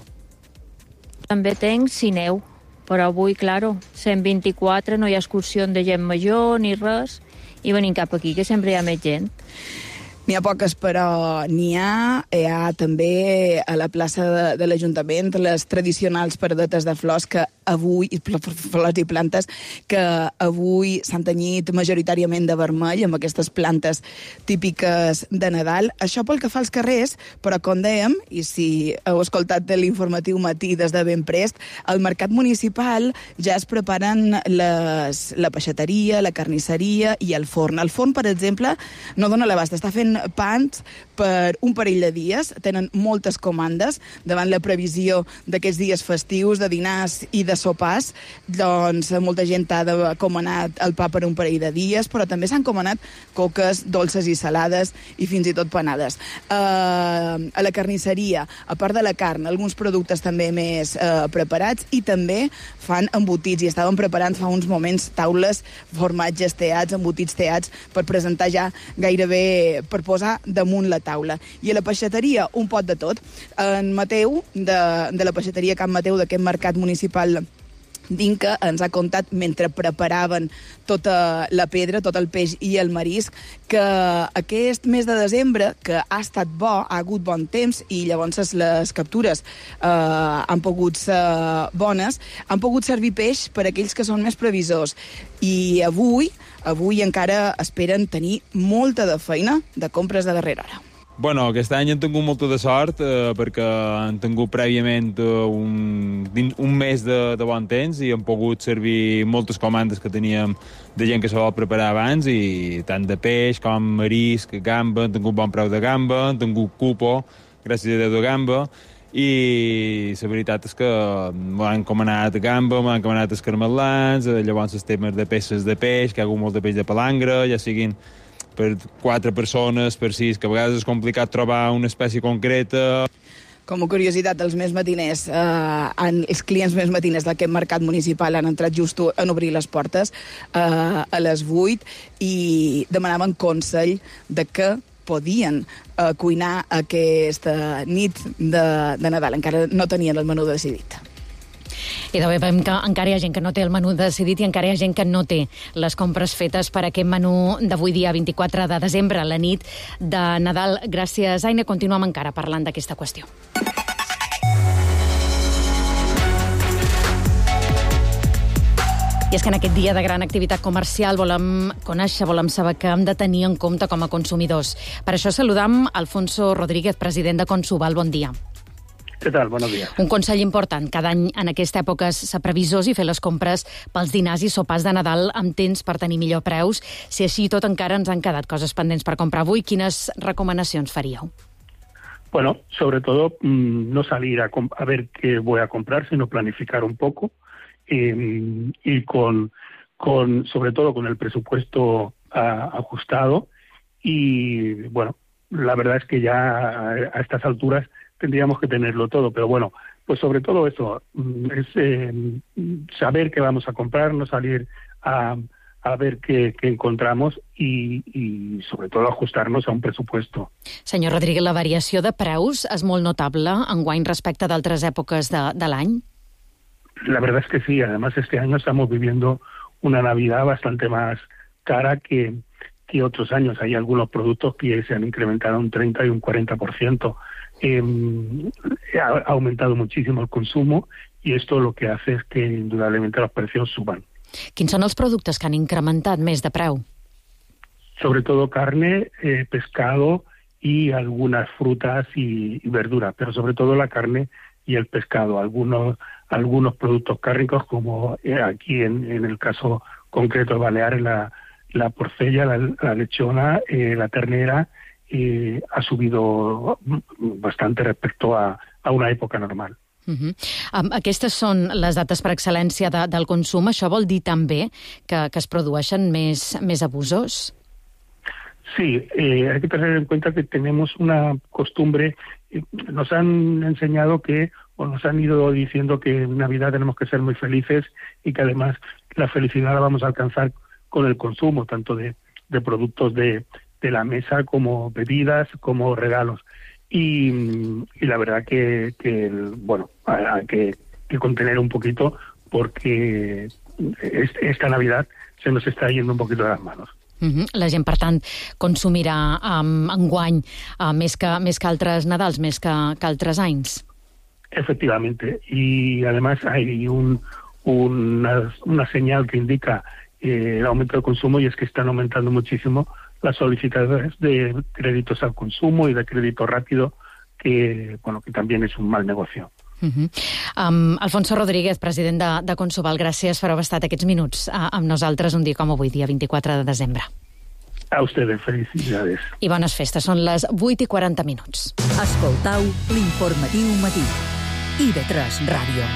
També tenc Sineu, però avui, claro, cent vint-i-quatre, no hi ha excursió de gent major ni res, i venim cap aquí, que sempre hi ha més gent. N'hi ha poques, però n'hi ha. Hi ha també a la plaça de, de l'Ajuntament les tradicionals paradetes de flors que avui, flors i plantes, que avui s'han tenyit majoritàriament de vermell, amb aquestes plantes típiques de Nadal. Això pel que fa als carrers, però com dèiem, i si heu escoltat l'informatiu matí des de ben prest, al mercat municipal ja es preparen les, la peixateria, la carnisseria i el forn. El forn, per exemple, no dona l'abast, està fent pans per un parell de dies, tenen moltes comandes davant la previsió d'aquests dies festius, de dinars i de sopars, doncs molta gent ha comanat el pa per un parell de dies, però també s'han comanat coques dolces i salades i fins i tot panades. Uh, a la carnisseria, a part de la carn, alguns productes també més uh, preparats, i també fan embotits, i estaven preparant fa uns moments taules, formatges teats, embotits teats, per presentar ja gairebé, per posar damunt la taula. I a la peixateria, un pot de tot. En Mateu, de, de la peixateria Can Mateu, d'aquest mercat municipal d'Inca, ens ha contat, mentre preparaven tota la pedra, tot el peix i el marisc, que aquest mes de desembre, que ha estat bo, ha hagut bon temps, i llavors les captures eh, han pogut ser bones, han pogut servir peix per a aquells que són més previsors. I avui, avui encara esperen tenir molta de feina de compres de darrera hora. Bueno, aquest any hem tingut molta de sort eh, perquè hem tingut prèviament uh, un, un mes de, de bon temps i hem pogut servir moltes comandes que teníem de gent que se vol preparar abans, i tant de peix com marisc, gamba, hem tingut bon preu de gamba, hem tingut cupo, gràcies a Déu, de gamba, i la veritat és que m'han encomanat gamba, m'han encomanat escarmelans, llavors els temes de peces de peix, que hi ha hagut molt de peix de palangre, ja siguin per quatre persones, per sis, que a vegades és complicat trobar una espècie concreta. Com a curiositat, els més matiners, eh, han, els clients més matiners d'aquest mercat municipal han entrat just en obrir les portes eh, a les vuit, i demanaven consell de què podien eh, cuinar aquesta nit de, de Nadal. Encara no tenien el menú decidit. I de veiem que encara hi ha gent que no té el menú decidit i encara hi ha gent que no té les compres fetes per aquest menú d'avui dia vint-i-quatre de desembre, la nit de Nadal. Gràcies, Aina. Continuem encara parlant d'aquesta qüestió. I és que en aquest dia de gran activitat comercial volem conèixer, volem saber què hem de tenir en compte com a consumidors. Per això saludam Alfonso Rodríguez, president de Consuval. Bon dia. Què tal? Buenos días. Un consell important. Cada any en aquesta època és ser previsors i fer les compres pels dinars i sopars de Nadal amb temps per tenir millor preus. Si així tot encara ens han quedat coses pendents per comprar avui, quines recomanacions faríeu? Bueno, sobre todo no salir a, a ver qué voy a comprar, sino planificar un poco eh, y con, con, sobre todo con el presupuesto a, ajustado. Y bueno, la verdad es que ya a estas alturas tendríamos que tenerlo todo, pero bueno, pues sobre todo eso, es eh, saber qué vamos a comprar, no salir a, a ver qué, qué encontramos y, y sobre todo ajustarnos a un presupuesto. Senyor Rodríguez, la variació de preus és molt notable enguany respecte d'altres èpoques de, de l'any? La verdad es que sí, además este año estamos viviendo una Navidad bastante más cara que, que otros años. Hay algunos productos que se han incrementado un treinta y un cuarenta por ciento. Eh, ha aumentado muchísimo el consumo y esto lo que hace es que indudablemente los precios suban. Quins són els productes que han incrementat més de preu? Sobre todo carne, eh, pescado y algunas frutas y, y verduras, pero sobre todo la carne y el pescado. Algunos, algunos productos cárnicos, como eh, aquí en, en el caso concreto de Baleares, la, la porcella, la, la lechona, eh, la ternera, Eh, ha subido bastante respecto a, a una època normal. Uh-huh. Um, aquestes són les dates per excel·lència de, del consum. Això vol dir també que, que es produeixen més, més abusos? Sí, eh, hay que tener en cuenta que tenemos una costumbre, eh, nos han enseñado que, o nos han ido diciendo que en Navidad tenemos que ser muy felices y que además la felicidad la vamos a alcanzar con el consumo, tanto de, de productos de de la mesa como bebidas, como regalos. Y, y la verdad que, que bueno, hay que, que contener un poquito porque esta Navidad se nos está yendo un poquito de las manos. Uh-huh. La gent, per tant, consumirà um, enguany uh, més, que, més que altres Nadals, més que, que altres anys. Efectivamente, y además hay un, una, una señal que indica eh, el aumento del consumo, y es que están aumentando muchísimo las solicitaciones de créditos al consumo y de crédito rápido, que, bueno, que también es un mal negocio. Uh-huh. um, Alfonso Rodríguez, president de, de Consoval, gràcies per haver estat aquests minuts uh, amb nosaltres un dia com avui, dia vint-i-quatre de desembre. A ustedes, felicidades. I bones festes, són les vuit i quaranta minuts. Escoltau l'informatiu matí. I ve tres Ràdio.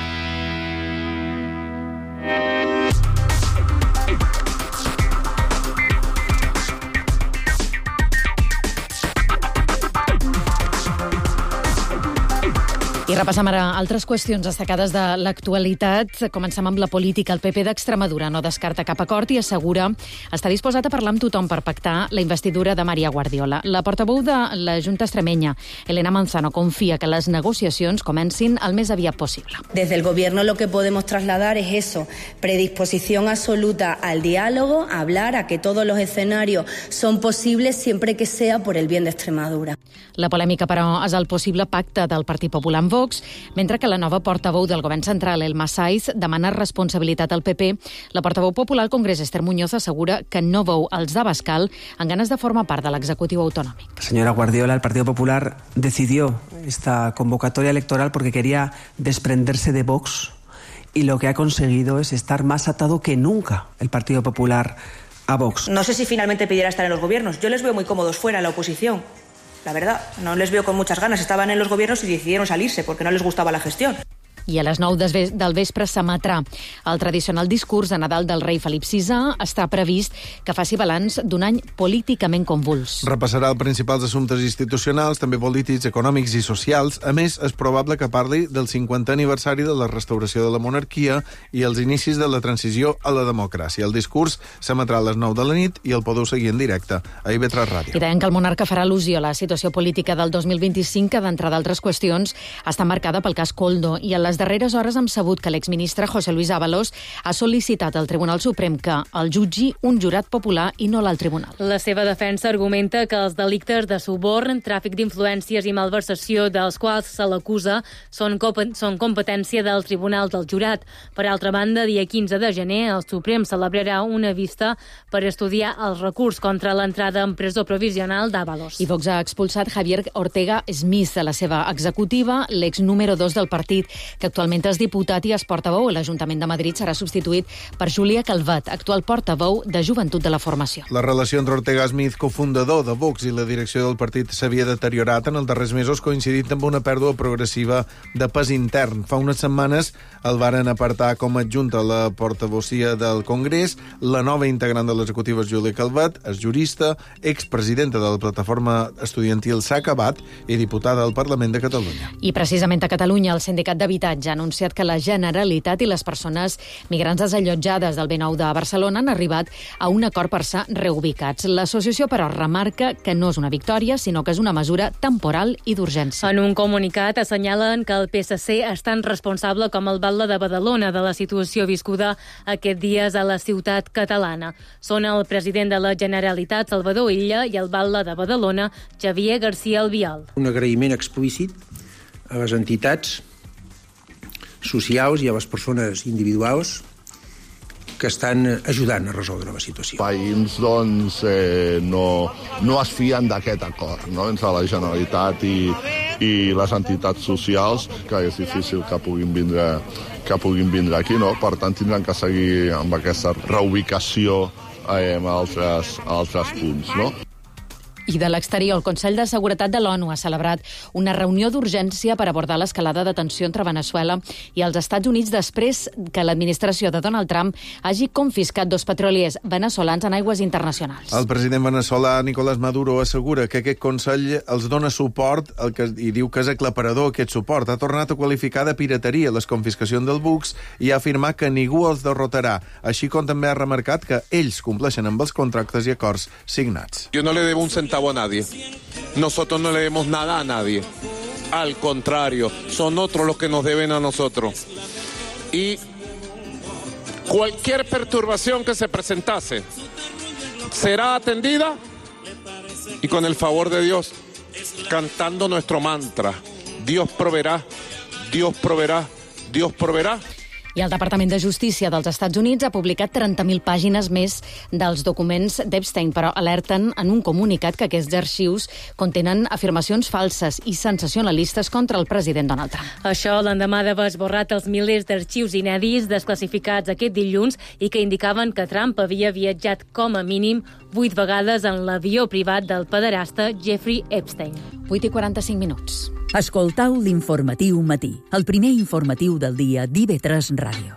I repassem ara altres qüestions destacades de l'actualitat. Comencem amb la política. El P P d'Extremadura no descarta cap acord i assegura estar disposat a parlar amb tothom per pactar la investidura de María Guardiola. La portaveu de la Junta Extremenya, Elena Manzano, confia que les negociacions comencin el més aviat possible. Desde el Gobierno lo que podemos trasladar es eso, predisposición absoluta al diálogo, a hablar, a que todos los escenarios son posibles siempre que sea por el bien de Extremadura. La polèmica, però, és el possible pacte del Partit Popular amb Vox, mentre que la nova portaveu del Govern Central, Elma Saiz, demana responsabilitat al P P. La portaveu popular al Congrés, Esther Muñoz, assegura que no veu els d'Abascal en ganes de formar part de l'executiu autonòmic. Señora Guardiola, el Partido Popular decidió esta convocatoria electoral porque quería desprenderse de Vox, y lo que ha conseguido es estar más atado que nunca el Partido Popular a Vox. No sé si finalmente pidiera estar en los gobiernos. Yo les veo muy cómodos fuera en la oposición. La verdad, no les veo con muchas ganas. Estaban en los gobiernos y decidieron salirse porque no les gustaba la gestión. I a les nou del vespre s'emetrà el tradicional discurs de Nadal del rei Felip sisè. Està previst que faci balanç d'un any políticament convuls. Repassarà els principals assumptes institucionals, també polítics, econòmics i socials. A més, és probable que parli del cinquantè aniversari de la restauració de la monarquia i els inicis de la transició a la democràcia. El discurs s'emetrà a les nou de la nit i el podeu seguir en directe a I V tres Ràdio. I deien que el monarca farà al·lusió a la situació política del dos mil vint-i-cinc, que, d'entre d'altres qüestions, està marcada pel cas Koldo, i a les darreres hores hem sabut que l'exministre José Luis Ábalos ha sol·licitat al Tribunal Suprem que el jutgi un jurat popular i no l'alt tribunal. La seva defensa argumenta que els delictes de suborn, tràfic d'influències i malversació dels quals se l'acusa són, són competència del Tribunal del Jurat. Per altra banda, dia quinze de gener, el Suprem celebrarà una vista per estudiar el recurs contra l'entrada en presó provisional d'Ábalos. I Vox ha expulsat Javier Ortega Smith de la seva executiva, l'ex número dos del partit, que actualment és diputat i és portaveu a l'Ajuntament de Madrid. Serà substituït per Júlia Calvet, actual portaveu de Joventut de la Formació. La relació entre Ortega Smith, cofundador de Vox, i la direcció del partit s'havia deteriorat en els darrers mesos, coincidint amb una pèrdua progressiva de pes intern. Fa unes setmanes el varen apartar com a adjunta a la portavocia del Congrés. La nova integrant de l'executiva és Júlia Calvet, és jurista, expresidenta de la plataforma estudiantil S'ha Acabat i diputada al Parlament de Catalunya. I precisament a Catalunya el Sindicat d'Habitatge ha anunciat que la Generalitat i les persones migrants desallotjades del B nou de Barcelona han arribat a un acord per ser reubicats. L'associació, però, remarca que no és una victòria, sinó que és una mesura temporal i d'urgència. En un comunicat assenyalen que el P S C és tan responsable com el batlle de Badalona de la situació viscuda aquests dies a la ciutat catalana. Són el president de la Generalitat, Salvador Illa, i el batlle de Badalona, Xavier García Albiol. Un agraïment explícit a les entitats socials i a les persones individuals que estan ajudant a resoldre la situació. Els veïns doncs, eh, no, no es fien d'aquest acord, no? Entre la Generalitat i, i les entitats socials, que és difícil que puguin vindre, que puguin vindre aquí, no? Per tant, tindran que seguir amb aquesta reubicació eh, a altres, a altres punts, no? I de l'exterior, el Consell de Seguretat de l'ONU ha celebrat una reunió d'urgència per abordar l'escalada de tensió entre Veneçuela i els Estats Units després que l'administració de Donald Trump hagi confiscat dos petroliers veneçolans en aigües internacionals. El president veneçolà Nicolás Maduro assegura que aquest Consell els dona suport el que, i diu que és aclaparador aquest suport. Ha tornat a qualificar de pirateria les confiscacions dels bucs i ha afirmat que ningú els derrotarà, així com també ha remarcat que ells compleixen amb els contractes i acords signats. Jo no le debo un centavo a nadie. Nosotros no le debemos nada a nadie. Al contrario, son otros los que nos deben a nosotros. Y cualquier perturbación que se presentase será atendida y con el favor de Dios, cantando nuestro mantra, Dios proveerá, Dios proveerá, Dios proveerá. I el Departament de Justícia dels Estats Units ha publicat trenta mil pàgines més dels documents d'Epstein, però alerten en un comunicat que aquests arxius contenen afirmacions falses i sensacionalistes contra el president Donald Trump. Això l'endemà d'haver esborrat els milers d'arxius inèdits desclassificats aquest dilluns i que indicaven que Trump havia viatjat com a mínim vuit vegades en l'avió privat del pederasta Jeffrey Epstein. vuit i quaranta-cinc minuts. Escoltau l'Informatiu Matí, el primer informatiu del dia d'I V tres Ràdio.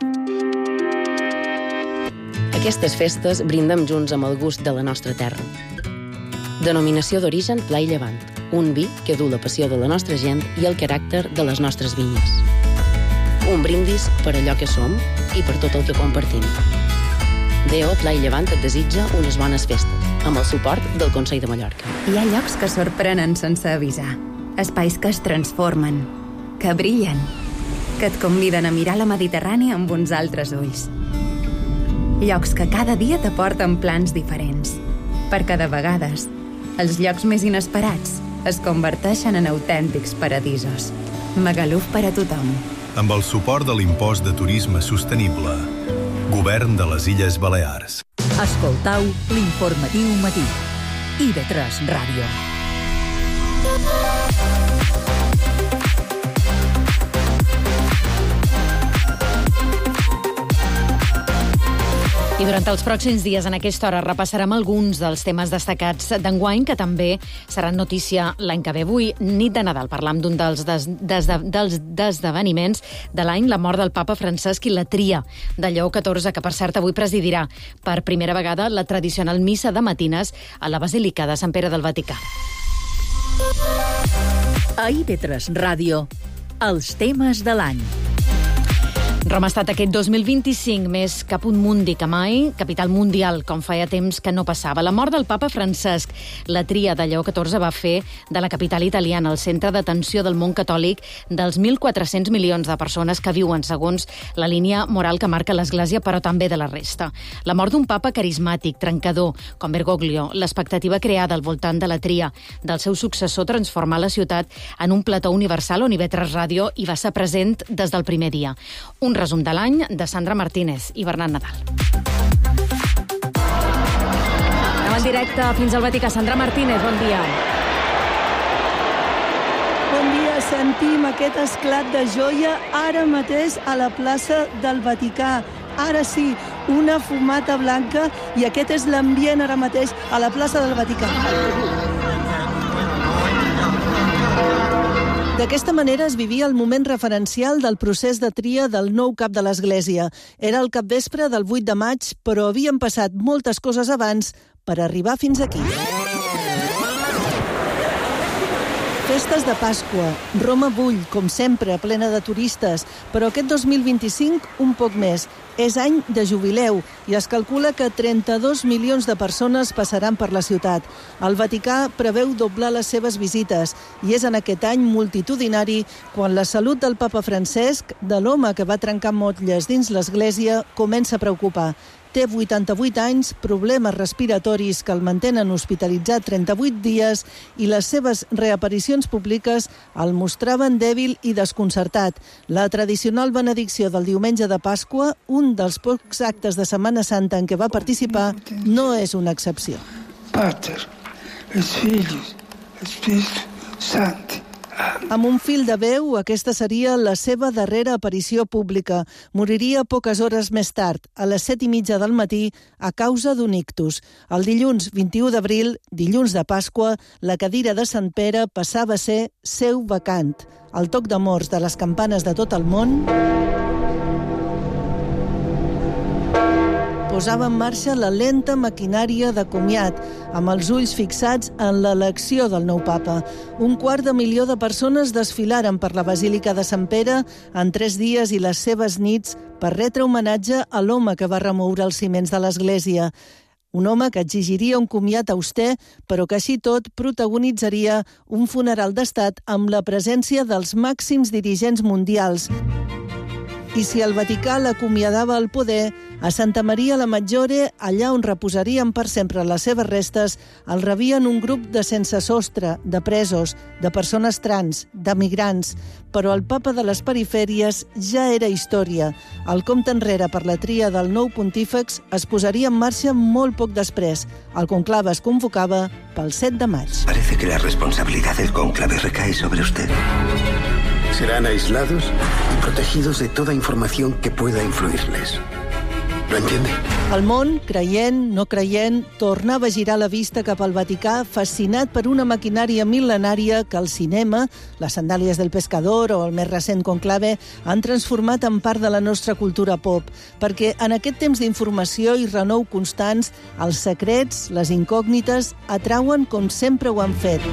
Aquestes festes brindem junts amb el gust de la nostra terra. Denominació d'origen Pla i Llevant, un vi que du la passió de la nostra gent i el caràcter de les nostres vinyes. Un brindis per allò que som i per tot el que compartim. D O Pla i Llevant et desitja unes bones festes, amb el suport del Consell de Mallorca. Hi ha llocs que sorprenen sense avisar. Espais que es transformen, que brillen, que et conviden a mirar la Mediterrània amb uns altres ulls. Llocs que cada dia t'aporten plans diferents, perquè de vegades els llocs més inesperats es converteixen en autèntics paradisos. Magaluf per a tothom. Amb el suport de l'impost de turisme sostenible. Govern de les Illes Balears. Escoltau l'Informatiu Matí. I V tres Ràdio. I durant els pròxims dies, en aquesta hora, repassarem alguns dels temes destacats d'enguany, que també seran notícia l'any que ve. Avui, nit de Nadal, parlam d'un dels, des, des, dels esdeveniments de l'any, la mort del papa Francesc i la tria de Lleó catorze, que per cert avui presidirà per primera vegada la tradicional missa de matines a la Basílica de Sant Pere del Vaticà. A I V tres Ràdio, els temes de l'any. Roma ha estat aquest dos mil vint-i-cinc més caput mundi que mai, capital mundial, com feia temps que no passava. La mort del papa Francesc, la tria de Lleó catorze, va fer de la capital italiana el centre d'atenció del món catòlic dels mil quatre-cents milions de persones que viuen segons la línia moral que marca l'Església, però també de la resta. La mort d'un papa carismàtic, trencador, com Bergoglio, l'expectativa creada al voltant de la tria del seu successor transformar la ciutat en un plató universal on I V tres Ràdio hi va ser present des del primer dia. Un resum de l'any de Sandra Martínez i Bernat Nadal. Anem en directe fins al Vaticà. Sandra Martínez, bon dia. Bon dia, sentim aquest esclat de joia ara mateix a la plaça del Vaticà. Ara sí, una fumata blanca, i aquest és l'ambient ara mateix a la plaça del Vaticà. D'aquesta manera es vivia el moment referencial del procés de tria del nou cap de l'Església. Era el capvespre del vuit de maig, però havien passat moltes coses abans per arribar fins aquí. Festes de Pasqua. Roma bull, com sempre, plena de turistes, però aquest dos mil vint-i-cinc un poc més. És any de jubileu i es calcula que trenta-dos milions de persones passaran per la ciutat. El Vaticà preveu doblar les seves visites i és en aquest any multitudinari quan la salut del papa Francesc, de l'home que va trencar motlles dins l'Església, comença a preocupar. Té vuitanta-vuit anys, problemes respiratoris que el mantenen hospitalitzat trenta-vuit dies i les seves reaparicions públiques el mostraven dèbil i desconcertat. La tradicional benedicció del diumenge de Pasqua, un dels pocs actes de Setmana Santa en què va participar, no és una excepció. Pater, els fills, Espíritu Santi. Amb un fil de veu, aquesta seria la seva darrera aparició pública. Moriria poques hores més tard, a les set i mitja del matí, a causa d'un ictus. El dilluns vint-i-u d'abril, dilluns de Pasqua, la cadira de Sant Pere passava a ser seu vacant. El toc de morts de les campanes de tot el món posava en marxa la lenta maquinària de comiat, amb els ulls fixats en l'elecció del nou papa. Un quart de milió de persones desfilaren per la Basílica de Sant Pere en tres dies i les seves nits per retre homenatge a l'home que va remoure els ciments de l'Església. Un home que exigiria un comiat auster, però que així tot protagonitzaria un funeral d'estat amb la presència dels màxims dirigents mundials. I si el Vaticà l'acomiadava al poder, A Santa Maria la Maggiore, allà on reposarien per sempre les seves restes, el rebien un grup de sense sostre, de presos, de persones trans, de migrants. Però el papa de les perifèries ja era història. El compte enrere per la tria del nou pontífex es posaria en marxa molt poc després. El conclave es convocava pel set de maig. Parece que la responsabilidad del conclave recae sobre usted. Serán aislados y protegidos de toda información que pueda influirles. ¿Lo entiende? El món, creient, no creient, tornava a girar la vista cap al Vaticà, fascinat per una maquinària mil·lenària que el cinema, les sandàlies del pescador o el més recent conclave han transformat en part de la nostra cultura pop, perquè en aquest temps d'informació i renou constants, els secrets, les incògnites, atrauen com sempre ho han fet.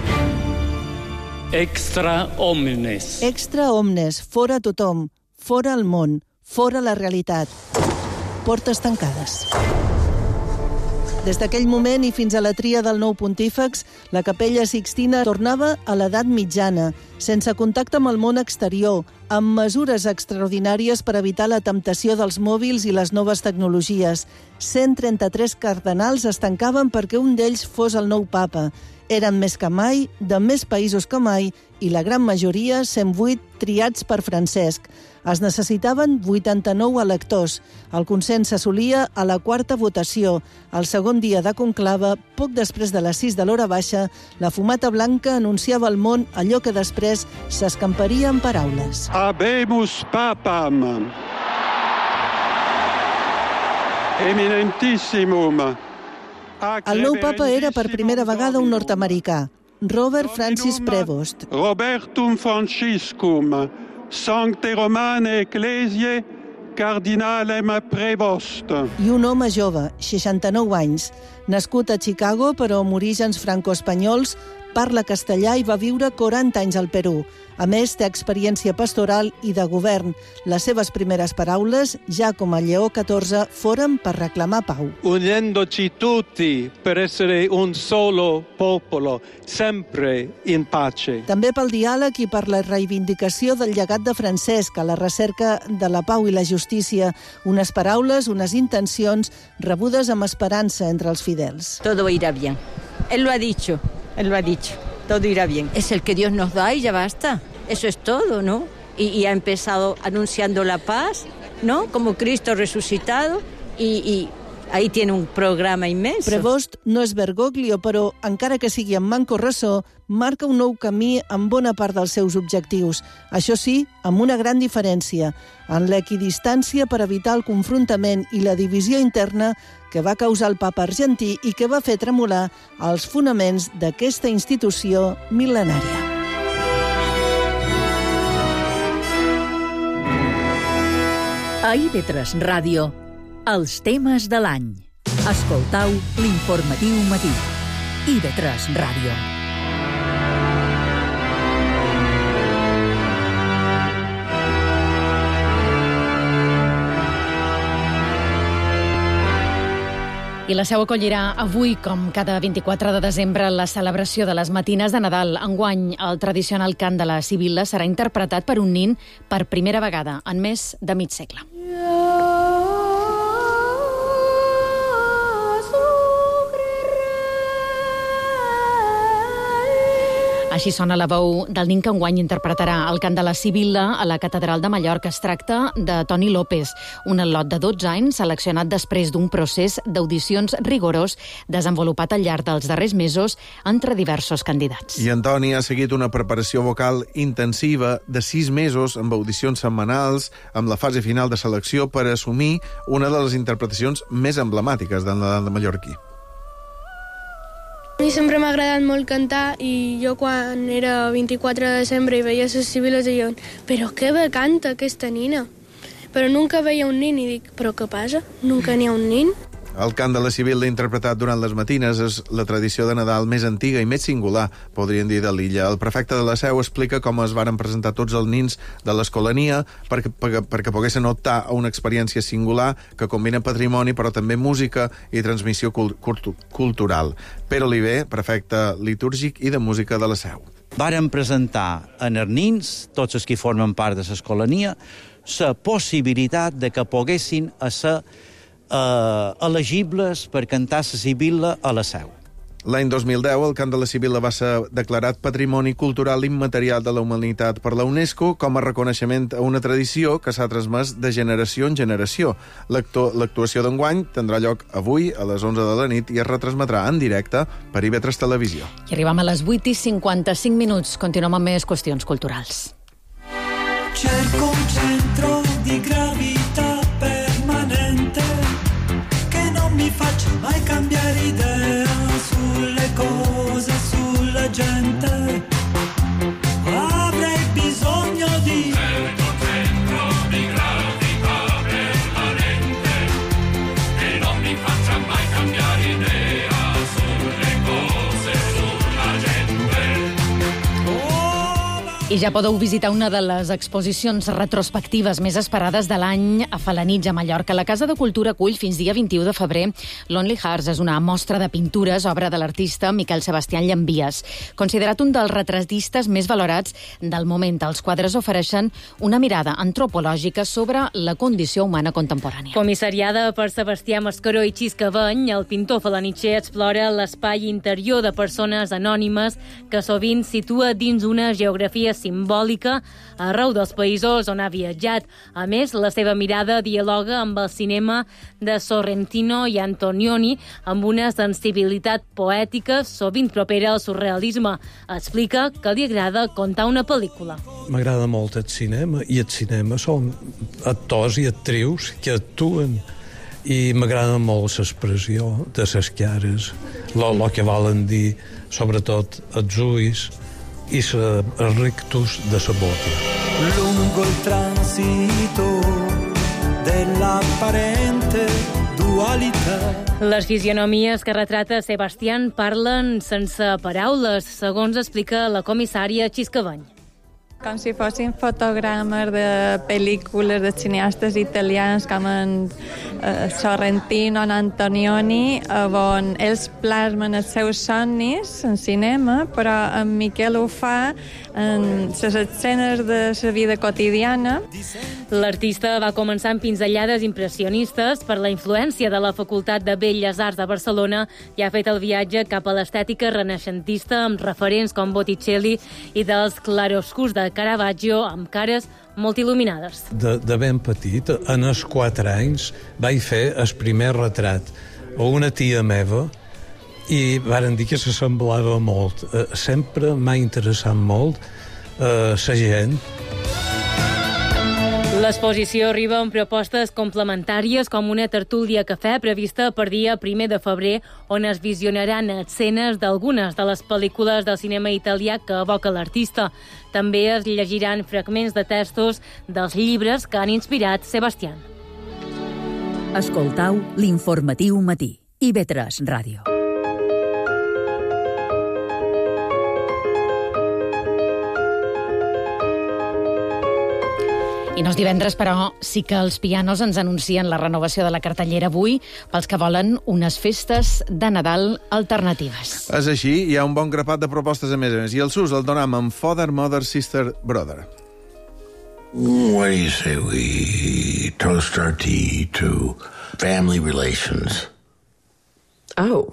Extra omnes. Extra omnes, fora tothom, fora el món, fora la realitat. Portes tancades. Des d'aquell moment i fins a la tria del nou pontífex, la Capella Sixtina tornava a l'edat mitjana, sense contacte amb el món exterior, amb mesures extraordinàries per evitar la temptació dels mòbils i les noves tecnologies. cent trenta-tres cardenals es tancaven perquè un d'ells fos el nou papa. Eren més que mai, de més països que mai, i la gran majoria, cent vuit, triats per Francesc. Es necessitaven vuitanta-nou electors. El consens s'assolia a la quarta votació. El segon dia de conclave, poc després de les sis de l'hora baixa, la fumata blanca anunciava al món allò que després s'escamparia en paraules. Habemus papam. Eminentissimum. El nou papa era per primera vegada un nord-americà, Robert Francis Prevost. Robertum Franciscum, Sancte Romane Ecclesiae, Cardinalem Prevost. I un home jove, seixanta-nou anys, nascut a Chicago però amb orígens franco-espanyols, parla castellà i va viure quaranta anys al Perú. A més, té experiència pastoral i de govern. Les seves primeres paraules, ja com a Lleó catorze, foren per reclamar pau. Uniendoci tutti per essere un solo popolo, sempre in pace. També pel diàleg i per la reivindicació del llegat de Francesc a la recerca de la pau i la justícia. Unes paraules, unes intencions rebudes amb esperança entre els fidels. Todo irá bien. Él lo ha dicho. Él lo ha dicho, todo irá bien. Es el que Dios nos da y ya basta. Eso es todo, ¿no? Y, y ha empezado anunciando la paz, ¿no? Como Cristo resucitado y, y ahí tiene un programa inmenso. Prevost no és Bergoglio, però, encara que sigui en manco ressò, marca un nou camí en bona part dels seus objectius. Això sí, amb una gran diferència, en l'equidistància per evitar el confrontament i la divisió interna que va causar el papa argentí i que va fer tremolar els fonaments d'aquesta institució mil·lenària. A I V tres Ràdio, els temes de l'any. Escoltau l'informatiu matí. I V tres Ràdio. I la Seu acollirà avui, com cada vint-i-quatre de desembre, la celebració de les matines de Nadal. Enguany, el tradicional cant de la Sibil·la serà interpretat per un nin per primera vegada en més de mig segle. Així sona la veu del nin que enguany interpretarà el cant de la Sibil·la a la Catedral de Mallorca. Es tracta de Toni López, un al·lot de dotze anys seleccionat després d'un procés d'audicions rigorós desenvolupat al llarg dels darrers mesos entre diversos candidats. I en Toni ha seguit una preparació vocal intensiva de sis mesos amb audicions setmanals, amb la fase final de selecció per assumir una de les interpretacions més emblemàtiques del Nadal de mallorquí. A mi sempre m'ha agradat molt cantar i jo quan era vint-i-quatre de desembre i veia les Sibil·les deia «Però què bé canta aquesta nina?» Però nunca veia un nin i dic «Però què passa? Nunca n'hi ha un nin?» El cant de la Sibil·la interpretat durant les matines és la tradició de Nadal més antiga i més singular, podríem dir, de l'illa. El prefecte de la Seu explica com es varen presentar tots els nins de l'escolania perquè, perquè, perquè poguessin optar a una experiència singular que combina patrimoni però també música i transmissió cult cultural. Pere Oliver, prefecte litúrgic i de música de la Seu. Varen presentar en els nins, tots els que formen part de l'escolania, la possibilitat de que poguessin a ser eh, elegibles per cantar la Sibilla a la Seu. L'any dos mil deu, el cant de la Sibilla va ser declarat Patrimoni Cultural Immaterial de la Humanitat per la UNESCO com a reconeixement a una tradició que s'ha transmès de generació en generació. L'actuació d'enguany tindrà lloc avui a les onze de la nit i es retransmetrà en directe per I V tres Televisió. I arribem a les vuit i cinquanta-cinc minuts. Continuem amb més qüestions culturals. Cerco un centro di gravità permanente che non mi faccia mai cambiare idea sulle cose, sulla gente. Avrei bisogno di certo centro di gravità permanente che non mi faccia mai cambiare idea sulle cose, sulla gente. I ja podeu visitar una de les exposicions retrospectives més esperades de l'any a Falanitx, a Mallorca. La Casa de Cultura acull fins dia vint-i-u de febrer Lonely Hearts. És una mostra de pintures, obra de l'artista Miquel Sebastián Llambies. Considerat un dels retratistes més valorats del moment, els quadres ofereixen una mirada antropològica sobre la condició humana contemporània. Comissariada per Sebastià Mascaró i Xiscabany, el pintor falanitxer explora l'espai interior de persones anònimes que sovint situa dins una geografia simbòlica arreu dels països on ha viatjat. A més, la seva mirada dialoga amb el cinema de Sorrentino i Antonioni amb una sensibilitat poètica sovint propera al surrealisme. Explica que li agrada contar una pel·lícula. M'agrada molt el cinema, i el cinema són actors i actrius que actuen, i m'agrada molt l'expressió de les cares, el que volen dir, sobretot els ulls, i el rictus de la boca. Lungo il transito dell'apparente dualità. Les fisionomies que retrata Sebastián parlen sense paraules, segons explica la comissària Xiscabany. Com si fossin fotogrames de pel·lícules de cineastes italians com en eh, Sorrentino, en Antonioni, on ells plasmen els seus somnis en cinema, però en Miquel ho fa en les escenes de la vida quotidiana. L'artista va començar amb pinzellades impressionistes per la influència de la Facultat de Belles Arts de Barcelona i ha fet el viatge cap a l'estètica renaixentista amb referents com Botticelli i dels claroscurs de Caravaggio amb cares molt il·luminades. De, de ben petit, en els quatre anys, vaig fer el primer retrat a una tia meva i varen dir que s'assemblava molt. Eh, sempre m'ha interessat molt eh, la gent. L'exposició arriba amb propostes complementàries com una tertúlia cafè prevista per dia primer de febrer, on es visionaran escenes d'algunes de les pel·lícules del cinema italià que evoca l'artista. També es llegiran fragments de textos dels llibres que han inspirat Sebastián. Escoltau l'informatiu matí. I V tres Ràdio. I no és divendres, però sí que els pianos ens anuncien la renovació de la cartellera avui pels que volen unes festes de Nadal alternatives. És així, hi ha un bon grapat de propostes a més a més, i el sus el donem amb Father, Mother, Sister, Brother. What do you say we toast our tea to family relations? Oh.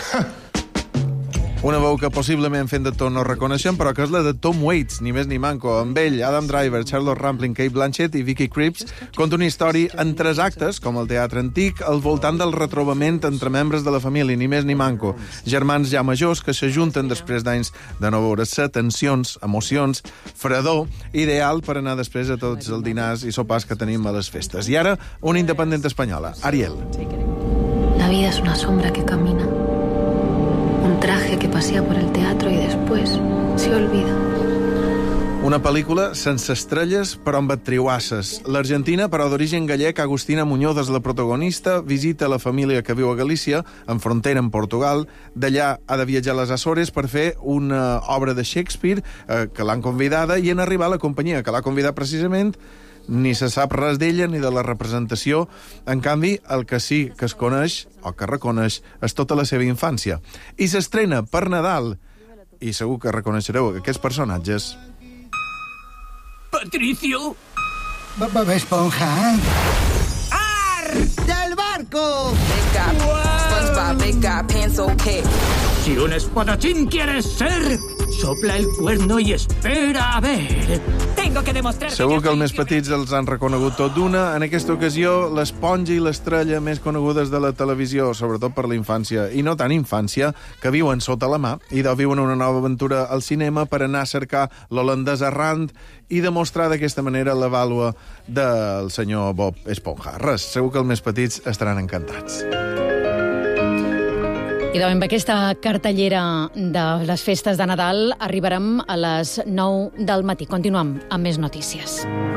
Una veu que possiblement fent d'actor no reconeixem, però que és la de Tom Waits, ni més ni manco. Amb ell, Adam Driver, Charlotte Rampling, Cate Blanchett i Vicky Krieps conta una història en tres actes, com el teatre antic, al voltant del retrobament entre membres de la família, ni més ni manco. Germans ja majors que s'ajunten després d'anys de no veure-se, tensions, emocions, fredor, ideal per anar després a tots els dinars i sopars que tenim a les festes. I ara, una independent espanyola, Ariel. La vida es una sombra que camina. Un traje que pasea por el teatro y después se olvida. Una pel·lícula sense estrelles, però amb actriuasses. L'Argentina, però d'origen gallec, Agustina Muñoz és la protagonista, visita la família que viu a Galícia, en frontera amb Portugal. D'allà ha de viatjar a les Açores per fer una obra de Shakespeare eh, que l'han convidada, i en arribar a la companyia que l'ha convidat precisament ni se sap res d'ella ni de la representació. En canvi, el que sí que es coneix, o que reconeix, és tota la seva infància. I s'estrena per Nadal, i segur que reconeixereu aquests personatges. Patricio. Bob Esponja. ¡Ar! ¡Del barco! Vasco! Venga, SpongeBob, venga, Pencil Cat. Si un espadachín quieres ser, sopla el cuerno i espera a ver. Tengo que demostrar... Segur que els més petits els han reconegut tot d'una. En aquesta ocasió, l'esponja i l'estrella més conegudes de la televisió, sobretot per la infància, i no tant infància, que viuen sota la mà i viuen una nova aventura al cinema per anar a cercar l'holandès errant i demostrar d'aquesta manera la vàlua del senyor Bob Esponja. Res, segur que els més petits estaran encantats. I doncs amb aquesta cartellera de les festes de Nadal arribarem a les nou del matí. Continuem amb més notícies.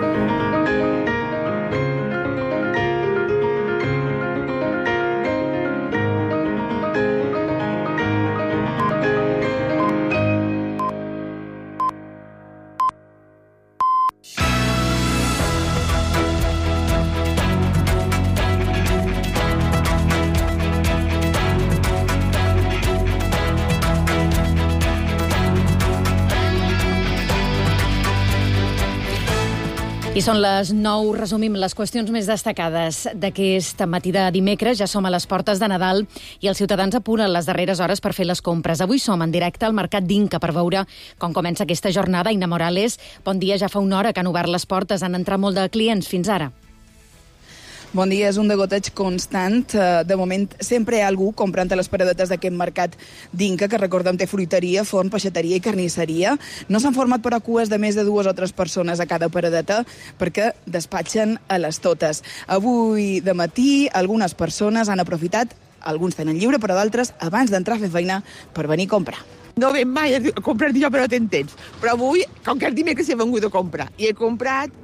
I són les nou, resumim les qüestions més destacades d'aquest matí de dimecres. Ja som a les portes de Nadal i els ciutadans apuren les darreres hores per fer les compres. Avui som en directe al Mercat d'Inca per veure com comença aquesta jornada. Ina Morales, bon dia, ja fa una hora que han obert les portes, han entrat molt de clients fins ara. Bon dia, és un degoteig constant. De moment, sempre hi ha algú comprant a les paradetes d'aquest mercat d'Inca, que recordem té fruiteria, forn, peixateria i carnisseria. No s'han format per a cues de més de dues o tres persones a cada paradeta, perquè despatxen a les totes. Avui de matí, algunes persones han aprofitat, alguns tenen lliure, però d'altres, abans d'entrar a fer feina, per venir a comprar. No ven mai a comprar jo, però ten temps. Però avui, com que el dimecres he vengut a comprar, i he comprat